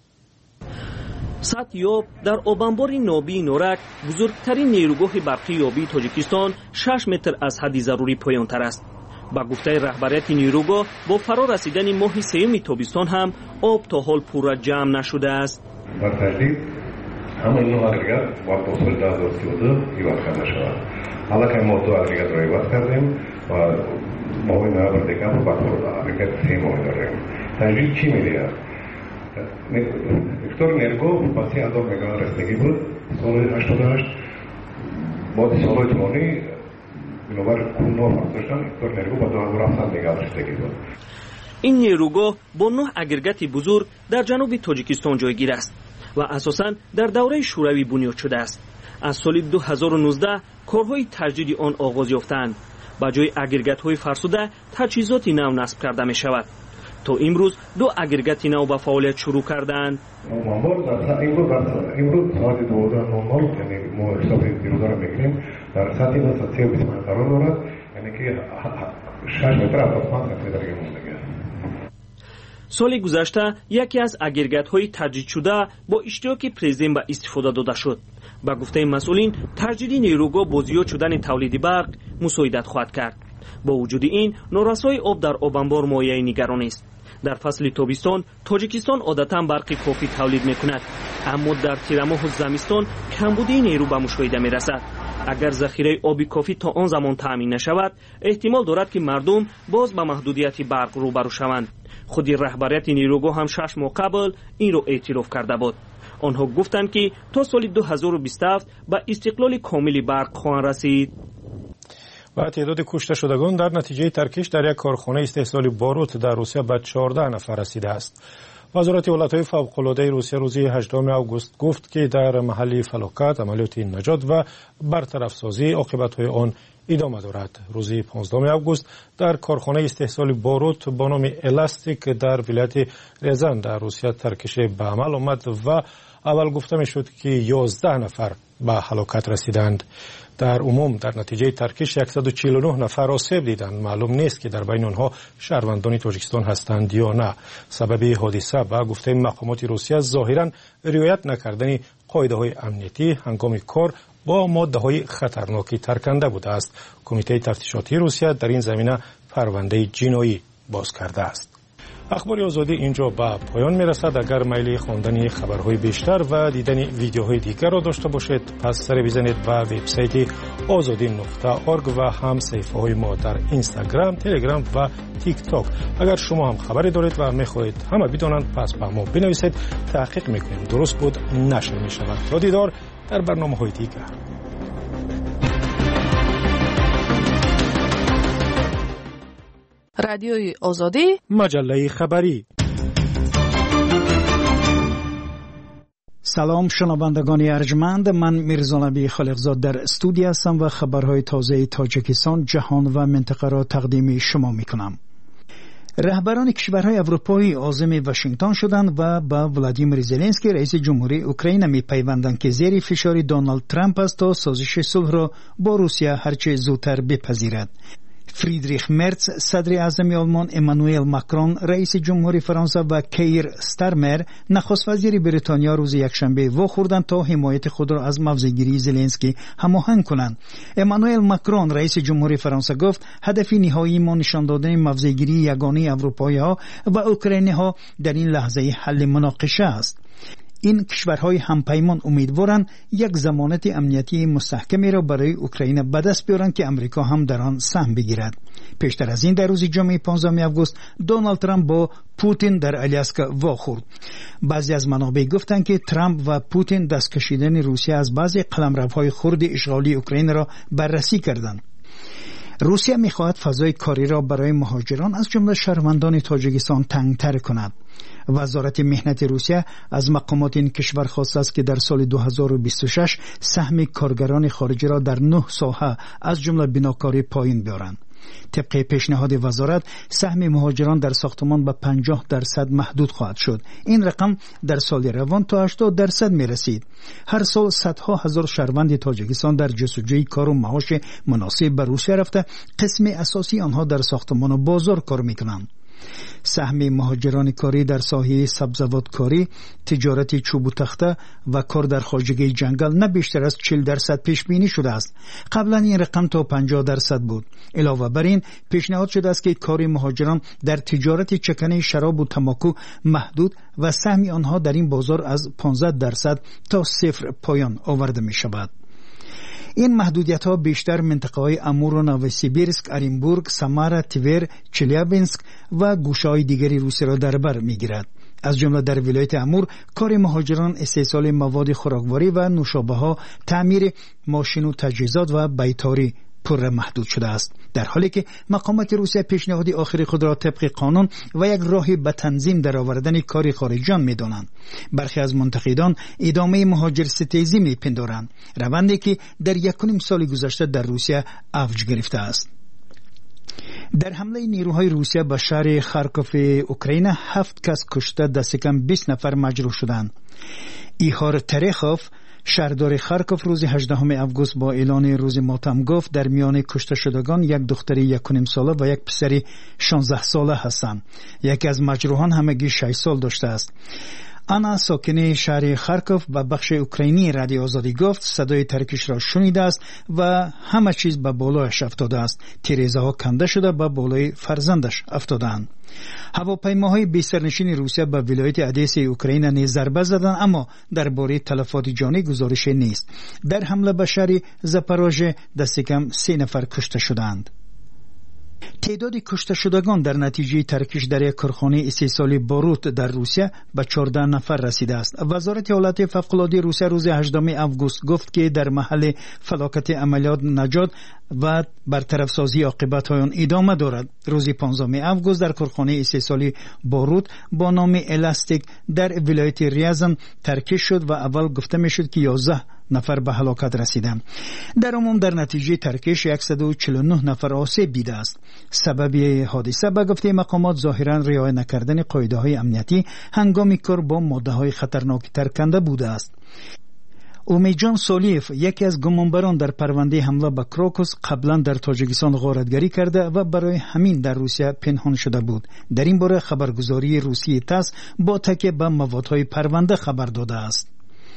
سطح آب در آب انبار نابی نورک بزرگترین نیروگاه برقی یابی تاجیکستان شش متر از حد ضروری پایان‌تر است. با گفته رهبریت نیروگاه با فرا رسیدن ماه سوم تابستان هم آب تا حال پورا جمع نشده است. در تجدید همه این اگریگات با توسعه دو هزار و سی و دو ایواد کرده شود. حالا که ما دو اگریگات را ایواد کردیم و ماه نوامبر دکامبر با اگریگات سه ماه داریم. تجدید چی می‌دهد؟ اکتور نیروگاه با سی هزار مگاوات رسیدگی بود سال هشتاد و هشت. بعد سالهای طولانی بنابر کنار داشتن اکتور نیروگاه با دو هزار و هفتصد مگاوات رسیدگی بود. این نیروگاه با نه اگریگات بزرگ در جنوب تاجیکستان جایگیر است و اساساً در دوره شوروی بنیاد شده است. از سال دو هزار و نوزده کارهای تجدید آن آغاز یافتند. با جای اگریگات‌های فرسوده تجهیزات نو نصب کرده می شود. تا امروز دو اگریگات نو به فعالیت شروع کردند. امروز امروز ساعت دوازده نود یعنی ما حساب دیروز را می‌گیریم در ساعت دو سه و بیست قرار دارد، یعنی که شش متر هفتاد و پنج متر دیگه مونده. سال گذشته یکی از اگریگات‌های تجدید شده با اشتراک پرزیدنت به استفاده داده شد. با گفته مسئولین تجدید نیروگاه با زیاد شدن تولید برق مساعدت خواهد کرد. با وجود این نارسایی آب در آب انبار مایه نگرانی است. در فصل تابستان تاجیکستان عادتاً برق کافی تولید می‌کند، اما در تیر ماه زمستان کمبودی نیرو به مشاهده می‌رسد. اگر ذخیره آبی کافی تا آن زمان تامین نشود، احتمال دارد که مردم باز به محدودیت برق روبرو شوند. خود رهبریت نیروگاه هم شش ماه قبل این را اعتراف کرده بود. آنها گفتند که تا سال دو هزار و بیست و هفت به استقلال کامل برق خواهند رسید. و تعداد کشته شدگان در نتیجه ترکش در یک کارخانه استحصال باروت در روسیه به چهارده نفر رسیده است. وزارت ایالت‌های فوق‌العاده روسیه روز هجدهم آگوست گفت که در محل فلاکت عملیات نجات و برطرف سازی عاقبت‌های آن ادامه دارد. روز پانزدهم آگوست در کارخانه استحصال باروت با نام الاستیک در ولایت ریزان در روسیه ترکش به عمل آمد و اول گفته می‌شد که یازده نفر به هلاکت رسیدند. در عموم در نتیجه ترکش صد و چهل و نه نفر آسیب دیدند. معلوم نیست که در بین آنها شهروندان تاجیکستان هستند یا نه. سبب حادثه به گفته مقامات روسیه ظاهراً رعایت نکردن قاعده‌های امنیتی هنگام کار با ماده‌های خطرناکی ترکنده بوده است. کمیته تفتیشاتی روسیه در این زمینه پرونده جنایی باز کرده است. اخبار آزادی اینجا به پایان میرسد. اگر میل خواندن خبرهای بیشتر و دیدن ویدیوهای دیگر را داشته باشید پس سر بزنید به وبسایت آزادی نقطه اورگ و هم صفحه های ما در اینستاگرام، تلگرام و تیک تاک. اگر شما هم خبری دارید و میخواهید همه بدانند پس به ما بنویسید، تحقیق میکنیم درست بود نشر میشود. تا دیدار در برنامه‌های دیگر. رادیوی آزادی، مجله خبری. سلام شنوندگان ارجمند، من میرزا نبی خالقزاد در استودیو هستم و خبرهای تازه تاجیکستان، جهان و منطقه را تقدیم شما میکنم. رهبران کشورهای اروپایی عازم واشنگتن شدند و با ولادیمیر زلنسکی رئیس جمهوری اوکراین میپیوندند که زیر فشار دونالد ترامپ است تا سازش صلح را با روسیه هرچه زودتر بپذیرد. فریدریخ مرتز صدر اعظم آلمان، امانوئل ماکرون رئیس جمهوری فرانسه و کیر استارمر نخست وزیر بریتانیا روز یکشنبه واخوردند تا حمایت خود را از موضع‌گیری زلنسکی هماهنگ کنند. امانوئل ماکرون رئیس جمهوری فرانسه گفت هدف نهایی ما نشان دادن موضع‌گیری یگانه اروپایی‌ها و اوکراینی‌ها در این لحظه حل مناقشه است. این کشورهای همپیمان امیدوارند یک ضمانت امنیتی مستحکمی را برای اوکراین به دست بیارند که امریکا هم در آن سهم بگیرد. پیشتر از این در روز جمعه پانزدهم آگوست دونالد ترامپ با پوتین در آلاسکا واخورد. بعضی از منابع گفتند که ترامپ و پوتین دست کشیدن روسیه از بعضی قلمروهای خرد اشغالی اوکراین را بررسی کردند. روسیه می‌خواهد فضای کاری را برای مهاجران از جمله شهروندان تاجیکستان تنگ‌تر کند. وزارت مهنت روسیه از مقامات این کشور خواسته است که در سال دو هزار و بیست و شش سهم کارگران خارجی را در نه ساحه از جمله بناکاری پایین بیارند. طبق پیشنهاد وزارت سهم مهاجران در ساختمان به پنجاه درصد محدود خواهد شد. این رقم در سال روان تا هشتاد درصد می رسید. هر سال صدها هزار شهروند تاجیکستان در جستجوی کار و معاش مناسب به روسیه رفته، قسم اساسی آنها در ساختمان و بازار کار می کنند. سهم مهاجران کاری در ساحه سبزوات کاری، تجارت چوب و تخته و کار در خارجگی جنگل نه بیشتر از چهل درصد پیش بینی شده است. قبلا این رقم تا پنجاه درصد بود. علاوه بر این پیشنهاد شده است که کار مهاجران در تجارت چکنه شراب و تماکو محدود و سهم آنها در این بازار از پانزده درصد تا صفر پایان آورده می شود. این محدودیت ها بیشتر منطقه های امور و نووسیبیرسک، اورینبورگ، سامارا، تیور، چلیابینسک و گوشه های دیگری روسیه را در بر می گیرد. از جمله در ولایت امور کار مهاجران استحصال مواد خوراکواری و نوشابه ها، تعمیر ماشین و تجهیزات و بیتاری پر محدود شده است، در حالی که مقامات روسیه پیشنهاد آخری خود را طبق قانون و یک راهی به تنظیم در آوردن کار خارجیان می‌دانند. برخی از منتقدان ادامه مهاجر ستیزی می‌پندارند، روندی که در یکونیم سال گذشته در روسیه اوج گرفته است. در حمله نیروهای روسیه به شهر خارکوف اوکراین هفت کس کشته، دست کم بیست نفر مجروح شدند. ایهار ترخوف شهردار خارکوف روز هجدهم آگوست با اعلان روز ماتم گفت در میان کشته شدگان یک دختر یک و نیم ساله و یک پسر شانزده ساله هستند. یکی از مجروحان همگی شش سال داشته است. آنا ساکن شهر خارکوف و بخش اوکراینی رادیو آزادی گفت صدای ترکش را شنیده است و همه چیز به بالایش افتاده است. تیریزه ها کنده شده به بالای فرزندش افتادند. هواپیماهای بی سرنشین روسیه به ولایت ادیسه اوکراین نیز ضربه زدند، اما درباره تلفات جانی گزارش نیست. در حمله به شهر زاپاروژه دست کم سه نفر کشته شدند. تعداد کشته شدگان در نتیجه ترکش در یک کارخانه استحصال باروت در روسیه به چهارده نفر رسیده است. وزارت حالت فوق‌العاده روسیه روز هجدهم آگوست گفت که در محل فلاکت عملیات نجات و برطرف سازی عاقبت‌های آن ادامه دارد. روز پانزدهم آگوست در کارخانه استحصال باروت با نام الاستیک در ولایت ریازن ترکش شد و اول گفته میشد که یازده نفر به هلاکت رسیدند. در عموم در نتیجه ترکش صد و چهل و نه نفر آسیب دیده است. سبب حادثه به گفته مقامات ظاهرا رعایت نکردن قاعده‌های امنیتی هنگام کار با ماده‌های خطرناک ترکنده بوده است. اومیجان سولیف یکی از گمانبران در پرونده حمله به کروکوس قبلا در تاجیکستان غارتگری کرده و برای همین در روسیه پنهان شده بود. در این باره خبرگزاری روسیه تاس با تکیه به موادهای پرونده خبر داده است.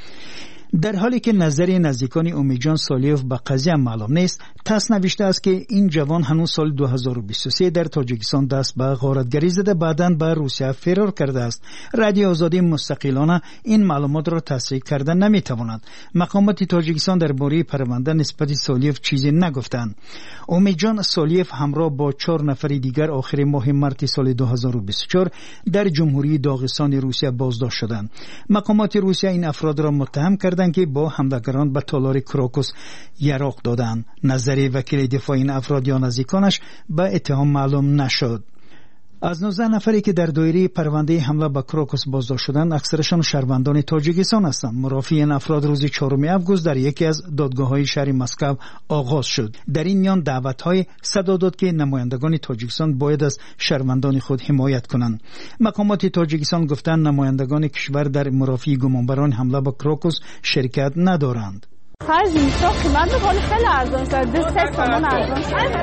در حالی که نظر نزدیکان اومیجان سالیوف به قضیه معلوم نیست، تاس نوشته است که این جوان هنوز سال دو هزار و بیست و سه در تاجیکستان دست به غارتگری زده، بعداً به روسیه فرار کرده است. رادیو آزادی مستقلانه این معلومات را تصدیق کردن نمیتواند. مقامات تاجیکستان درباره پرونده نسبت سالیوف چیزی نگفتند. اومیجان سالیوف همراه با چهار نفر دیگر آخر ماه مارس سال دو هزار و بیست و چهار در جمهوری داغستان روسیه بازداشت شدند. مقامات روسیه این افراد را متهم کردند که با حملگران به تالار کروکوس یراق دادند. نظر وکیل دفاع این افراد یا نزدیکانش به اتهام معلوم نشد. از نوزده نفری که در دایره پرونده حمله به کراکوس بازداشت شدند اکثرشان شهروندان تاجیکستان هستند. مرافعه این افراد روز چهارم آگوست در یکی از دادگاه‌های شهر مسکو آغاز شد. در این میان دعوت‌های صدا داد که نمایندگان تاجیکستان باید از شهروندان خود حمایت کنند. مقامات تاجیکستان گفتند نمایندگان کشور در مرافعه گمانبران حمله به کراکوس شرکت ندارند. خرج میشه قیمت بخوری خیلی ارزان شد. دو سه تومن ارزان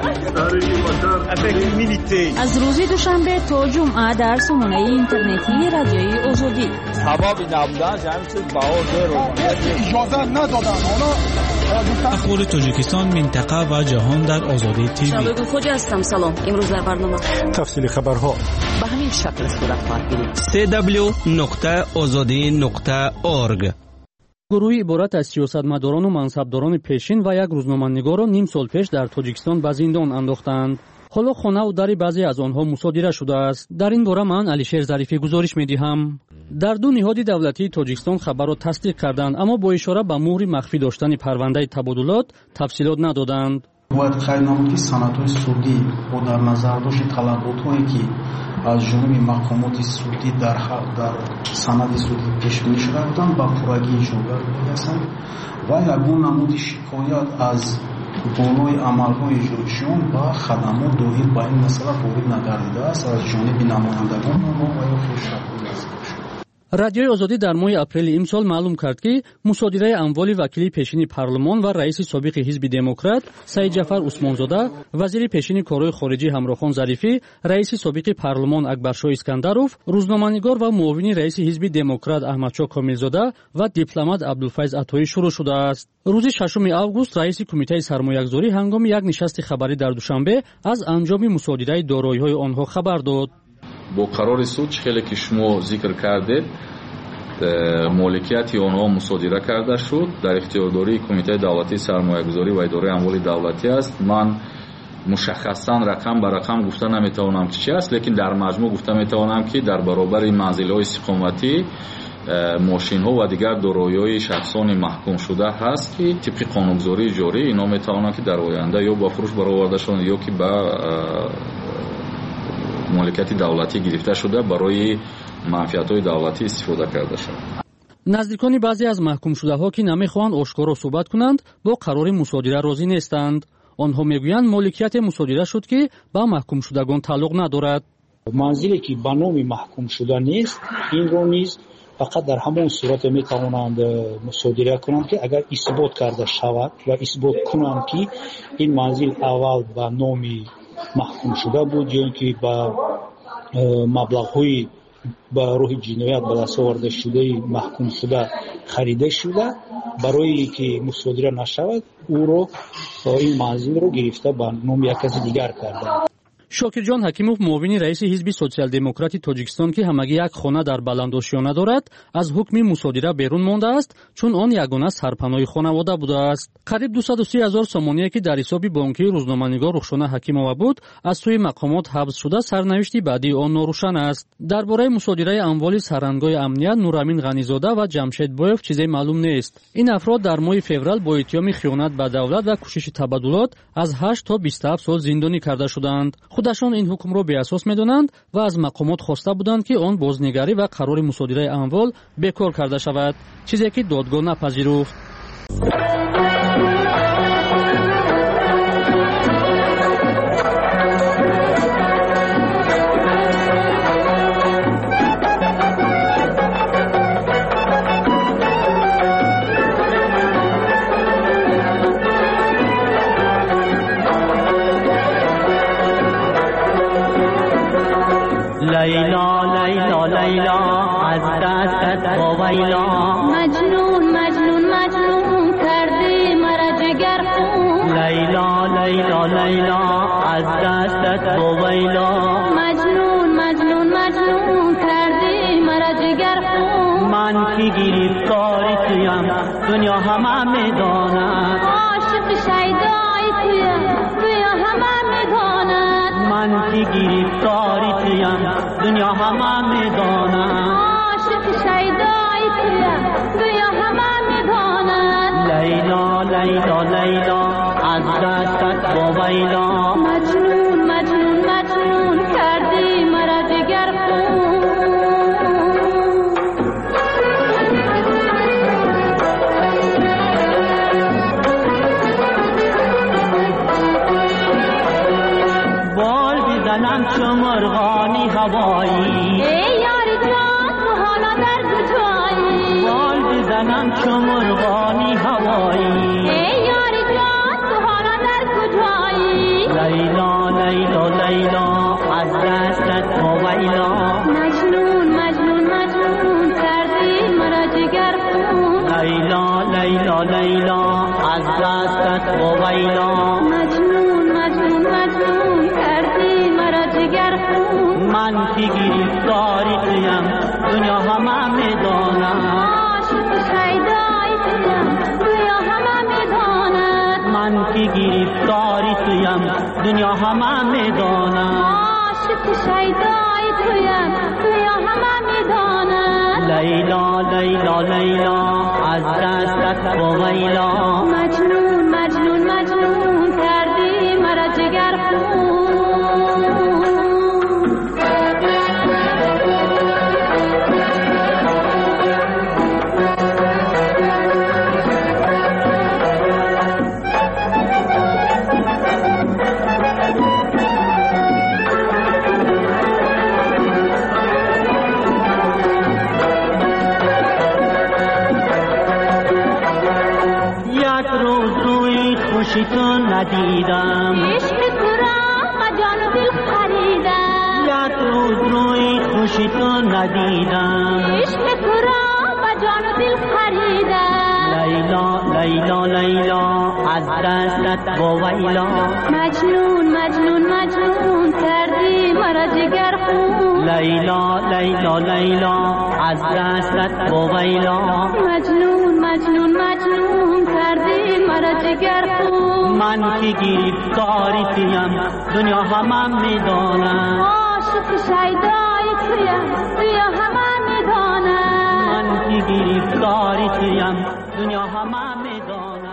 شد. از روز دوشنبه تا جمعه در سامانه اینترنتی رادیوی آزادی سبب نبودن همین چیز بها زیرو اجازه ندادن. حالا اخبار تاجیکستان، منطقه و جهان در آزادی تیوی. شبکه خوجا هستم. سلام. امروز در برنامه تفصیل خبرها به همین شکل صورت خواهد گرفت. دبلیو دبلیو دبلیو نقطه آزادی نقطه اورگ. گروهی عبارت از سیاستمداران و منصبداران پیشین و یک روزنامه‌نگار را نیم سال پیش در تاجیکستان به زندان انداختند. حالا خانه و در بعضی از آنها مصادره شده است. در این باره من علیشیر ظریفی گزارش می‌دهم. در دو نهاد دولتی تاجیکستان خبر را تصدیق کردند، اما با اشاره به مهر مخفی داشتن پرونده تبادلات تفصیلات ندادند. باید خیلی نمود که سنت‌های سعودی و در نظر داشت طلبات‌هایی که از جانب مقامات سعودی در در سند سعودی پیش بینی شده بودند با پورگی اجرا می‌رسند و یگان نمود شکایت از بالای عمل‌های اجرایشان و خدمات داخل با این مسئله وارد نگردیده است از جانب نمایندگان ما و یا خوش‌رفتاری است. رادیوی آزادی در ماه اپریل امسال معلوم کرد که مصادره اموال وکیل پیشین پارلمان و رئیس سابق حزب دموکرات سعید جعفر عثمانزاده، وزیر پیشین کارهای خارجی همراخان ظریفی، رئیس سابق پارلمان اکبرشاه اسکندروف، روزنامه‌نگار و معاون رئیس حزب دموکرات احمدشاه کاملزاده و دیپلمات عبدالفیض عطایی شروع شده است. روز ششم آگوست رئیس کمیته سرمایه‌گذاری هنگام یک نشست خبری در دوشنبه از انجام مصادره دارایی‌های آنها خبر داد. با قرار سود خیلی که شما ذکر کردید مالکیت آنها مصادره کرده شد در اختیارداری کمیته دولتی سرمایه‌گذاری و اداره اموال دولتی است. من مشخصا رقم به رقم گفته نمیتوانم که چی است، لیکن در مجموع گفته میتوانم که در برابر منزل‌های استقامتی، ماشین‌ها و دیگر دارایی‌های شخصان محکوم شده هست که طبق قانونگذاری جاری اینا میتوانند که در آینده یا با فروش برآورده شوند یا که به مالکیت دولتی گرفته شده برای منفعت‌های دولتی استفاده کرده شد. نزدیکان بعضی از محکوم شده‌ها که نمی‌خواهند آشکارا صحبت کنند با قرار مصادره راضی نیستند. آنها میگویند مالکیت مصادره شد که با محکوم شدگان تعلق ندارد. منزلی که به نام محکوم شده نیست این رو نیز فقط در همان صورت میتوانند مصادره کنند که اگر اثبات کرده شود و اثبات کنند که این منزل اول به نام محکوم شده بود یا که با مبلغ‌های با روح جنایت به دست آورده شده محکوم شده خریده شده، برای که مصادره نشود او رو این منزل رو گرفته به نام یک کس دیگر کرده. شاکر جان حکیموف معاون رئیس حزب سوسیال دموکراتی تاجیکستان که همگی یک خانه در بلندآشیانه دارد از حکم مصادره بیرون مانده است چون آن یگانه سرپناه خانواده بوده است. قریب دویست و سی هزار سامانیه که در حساب بانکی روزنامه‌نگار رخشانه حکیمова بود از سوی مقامات حبس شده، سرنوشت بعدی آن ناروشن است. درباره مصادره اموال سرهنگ‌های امنیت نورامین غنیزاده و جمشید بویف چیزی معلوم نیست. این افراد در ماه فوریه با اتهام خیانت به دولت و کوشش تبادلات از هشت تا بیست و هفت سال زندانی کرده شدند. خودشان این حکم را بی‌اساس می‌دانند و از مقامات خواسته بودند که آن بازنگری و قرار مصادره اموال بیکار کرده شود، چیزی که دادگاه نپذیرفت. لیلا لیلا لیلا از دستت با ویلا مجنون مجنون مجنون کردی مرا جگر خون. لیلا لیلا لیلا از دستت با ویلا مجنون مجنون مجنون کردی مرا جگر خون. من که گرفتار تویم دنیا همه میداند، عاشق شیدای تویم دنیا همه میداند. من که گرفتار تویم دنیا همه میداند، عاشق شیدای تویم دنیا همه میداند. لیلا لیلا لیلا از دستت با ویلا مجنون مجنون مجنون کردی مرا بزنم چو مرغانی هوایی ای یار جان تو حالا در کجایی بال بزنم چو مرغانی هوایی ای یار جان تو حالا در کجایی لیلا لیلا لیلا از دستت ویلا مجنون مجنون مجنون کردی مرا جگر خون لیلا لیلا لیلا از دستت ویلا مجنون مجنون مجنون کردی مرا جگر خون من که گرفتاری تویم دنیا همه میداند عاشق شیدای تویم دنیا همه میداند من که گرفتاری تویم دنیا همه میداند عاشق شیدای تویم دنیا همه میداند لیلا لیلا لیلا از دستت ویلا مجنون مجنون مجنون کردی مرا جگر خون خوشی تو ندیدم عشق تو را و جان و دل خریدم یک روز روی خوشی تو ندیدم عشق تو را و جان و دل خریدم لیلا لیلا لیلا از دستت ویلا مجنون مجنون مجنون کردی مرا جگر خون لیلا لیلا لیلا از دستت ویلا مجنون مجنون مجنون کردی مرا جگر خون من که گرفتاری تویم دنیا همه میداند عاشق شیدای تویم دنیا همه میداند من که گرفتاری تویم دنیا همه میداند.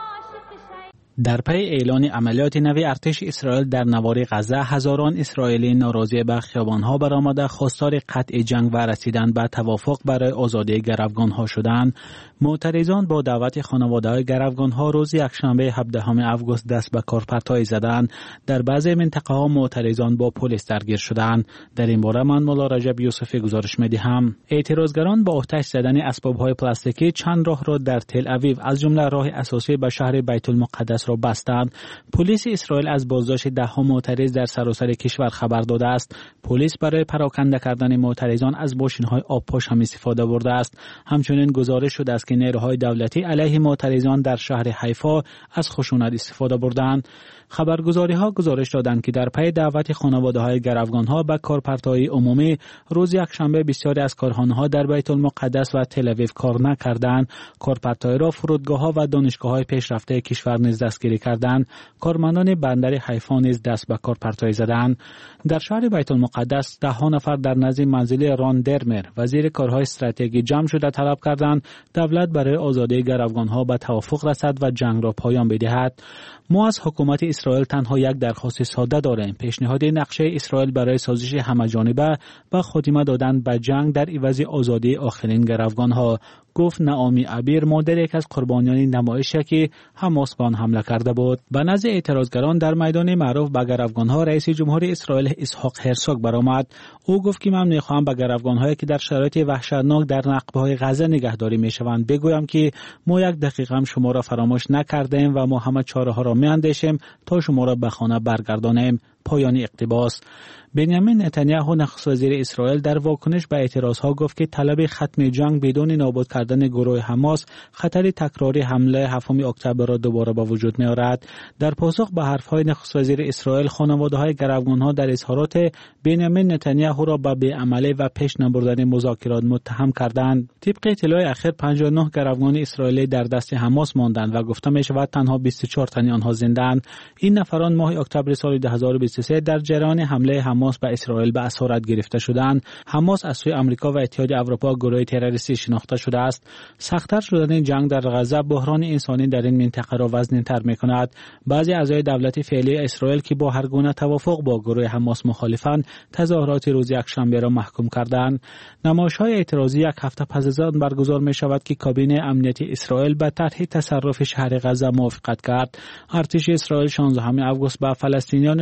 در پی اعلان عملیات نوی ارتش اسرائیل در نوار غزه، هزاران اسرائیلی ناراضی به خیابان‌ها برآمده خواستار قطع جنگ و رسیدن به توافق برای آزادی گروگان‌ها شدند. معترضان با دعوت خانواده‌های گروگان‌ها روز یکشنبه هفدهم آگوست دست به کار پرتای زدند. در بعضی منطقه‌ها معترضان با پلیس درگیر شدند. در این باره من مولا رجب یوسفی گزارش می‌دهم. اعتراضگران با آتش زدن اسباب‌های پلاستیکی چند راه را در تل اویو از جمله راه اساسی به شهر بیت المقدس را بستند. پلیس اسرائیل از بازداشت ده‌ها معترض در سراسر کشور خبر داده است. پلیس برای پراکنده کردن معترضان از ماشین‌های آبپاش هم استفاده برده است. همچنین گزارش شده است که نیروهای دولتی علیه معترضان در شهر حیفا از خشونت استفاده بردند. خبرگزاری‌ها گزارش دادند که در پی دعوت خانواده‌های گروگان‌ها به کارپرت‌های عمومی روز یکشنبه بسیاری از کارخانه‌ها در بیت المقدس و تل اویو کار نکردند. کارپرت‌های را فرودگاه‌ها و دانشگاه‌های پیشرفته کشور نیز دستگیری کردند. کارمندان بندر حیفا نیز دست به کارپرت‌های زدند. در شهر بیت المقدس ده ها نفر در نزد منزل ران درمر وزیر کارهای استراتژی جمع شده طلب کردند دولت برای آزادی گروگان‌ها به توافق رسد و جنگ را پایان بدهد. ما از حکومت اسرائیل تنها یک درخواست ساده داریم: پیشنهاد نقشه اسرائیل برای سازش همه‌جانبه و خاتمه دادن به جنگ در عوض آزادی آخرین گروگان‌ها، گفت نعامی عبیر، مادر یک از قربانیان نمایشی که حماس به آن حمله کرده بود. به نزد اعتراضگران در میدان معروف به گروگان‌ها رئیس جمهوری اسرائیل اسحاق هرزوگ برآمد. او گفت که من می‌خواهم به گروگان‌هایی که در شرایط وحشتناک در نقبه‌های غزه نگهداری می‌شوند بگویم که ما یک دقیقه هم شما را فراموش نکردیم و ما همه چاره‌ها را می‌اندیشیم تا شما را به خانه برگردانیم. پایان اقتباس. بنیامین نتانیاهو نخست وزیر اسرائیل در واکنش به اعتراضها گفت که طلب ختم جنگ بدون نابود کردن گروه حماس خطر تکراری حمله هفتم اکتبر را دوباره به وجود می‌آورد. در پاسخ به حرف‌های نخست وزیر اسرائیل، خانواده‌های گروگان‌ها در اظهارات بنیامین نتانیاهو را به بی‌عملی و پیش نبردن مذاکرات متهم کردند. طبق اطلاع اخیر پنجاه و نه گروگان اسرائیلی در دست حماس ماندند و گفته می‌شود تنها بیست و چهار تن آنها زنده‌اند. این نفران ماه اکتبر سال دو هزار و بیست و سه در جریان حمله حماس به اسرائیل به اسارت گرفته شدند. حماس از سوی آمریکا و اتحاد اروپا گروه تروریستی شناخته شده است. سخت‌تر شدن جنگ در غزه بحران انسانی در این منطقه را وزن‌تر می‌کند. بعضی اعضای دولت فعلی اسرائیل که با هر گونه توافق با گروه حماس مخالفند، تظاهرات روز یکشنبه را محکوم کردند. نمایش‌های اعتراضی یک هفته پس از آن برگزار می‌شود که کابینه امنیتی اسرائیل به طرح تصرف شهر غزه موافقت کرد. ارتش اسرائیل شانزدهم آگوست به فلسطینیان ساکن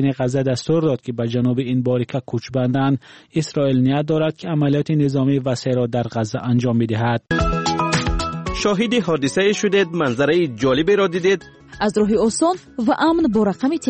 رسانه غزه دستور داد که به جنوب این باریکه کوچ بندند، اسرائیل نیت دارد که عملیات نظامی وسیع را در غزه انجام بدهد. شاهد حادثه شدید، منظره جالبی را دیدید؟ از راه آسان و امن با رقم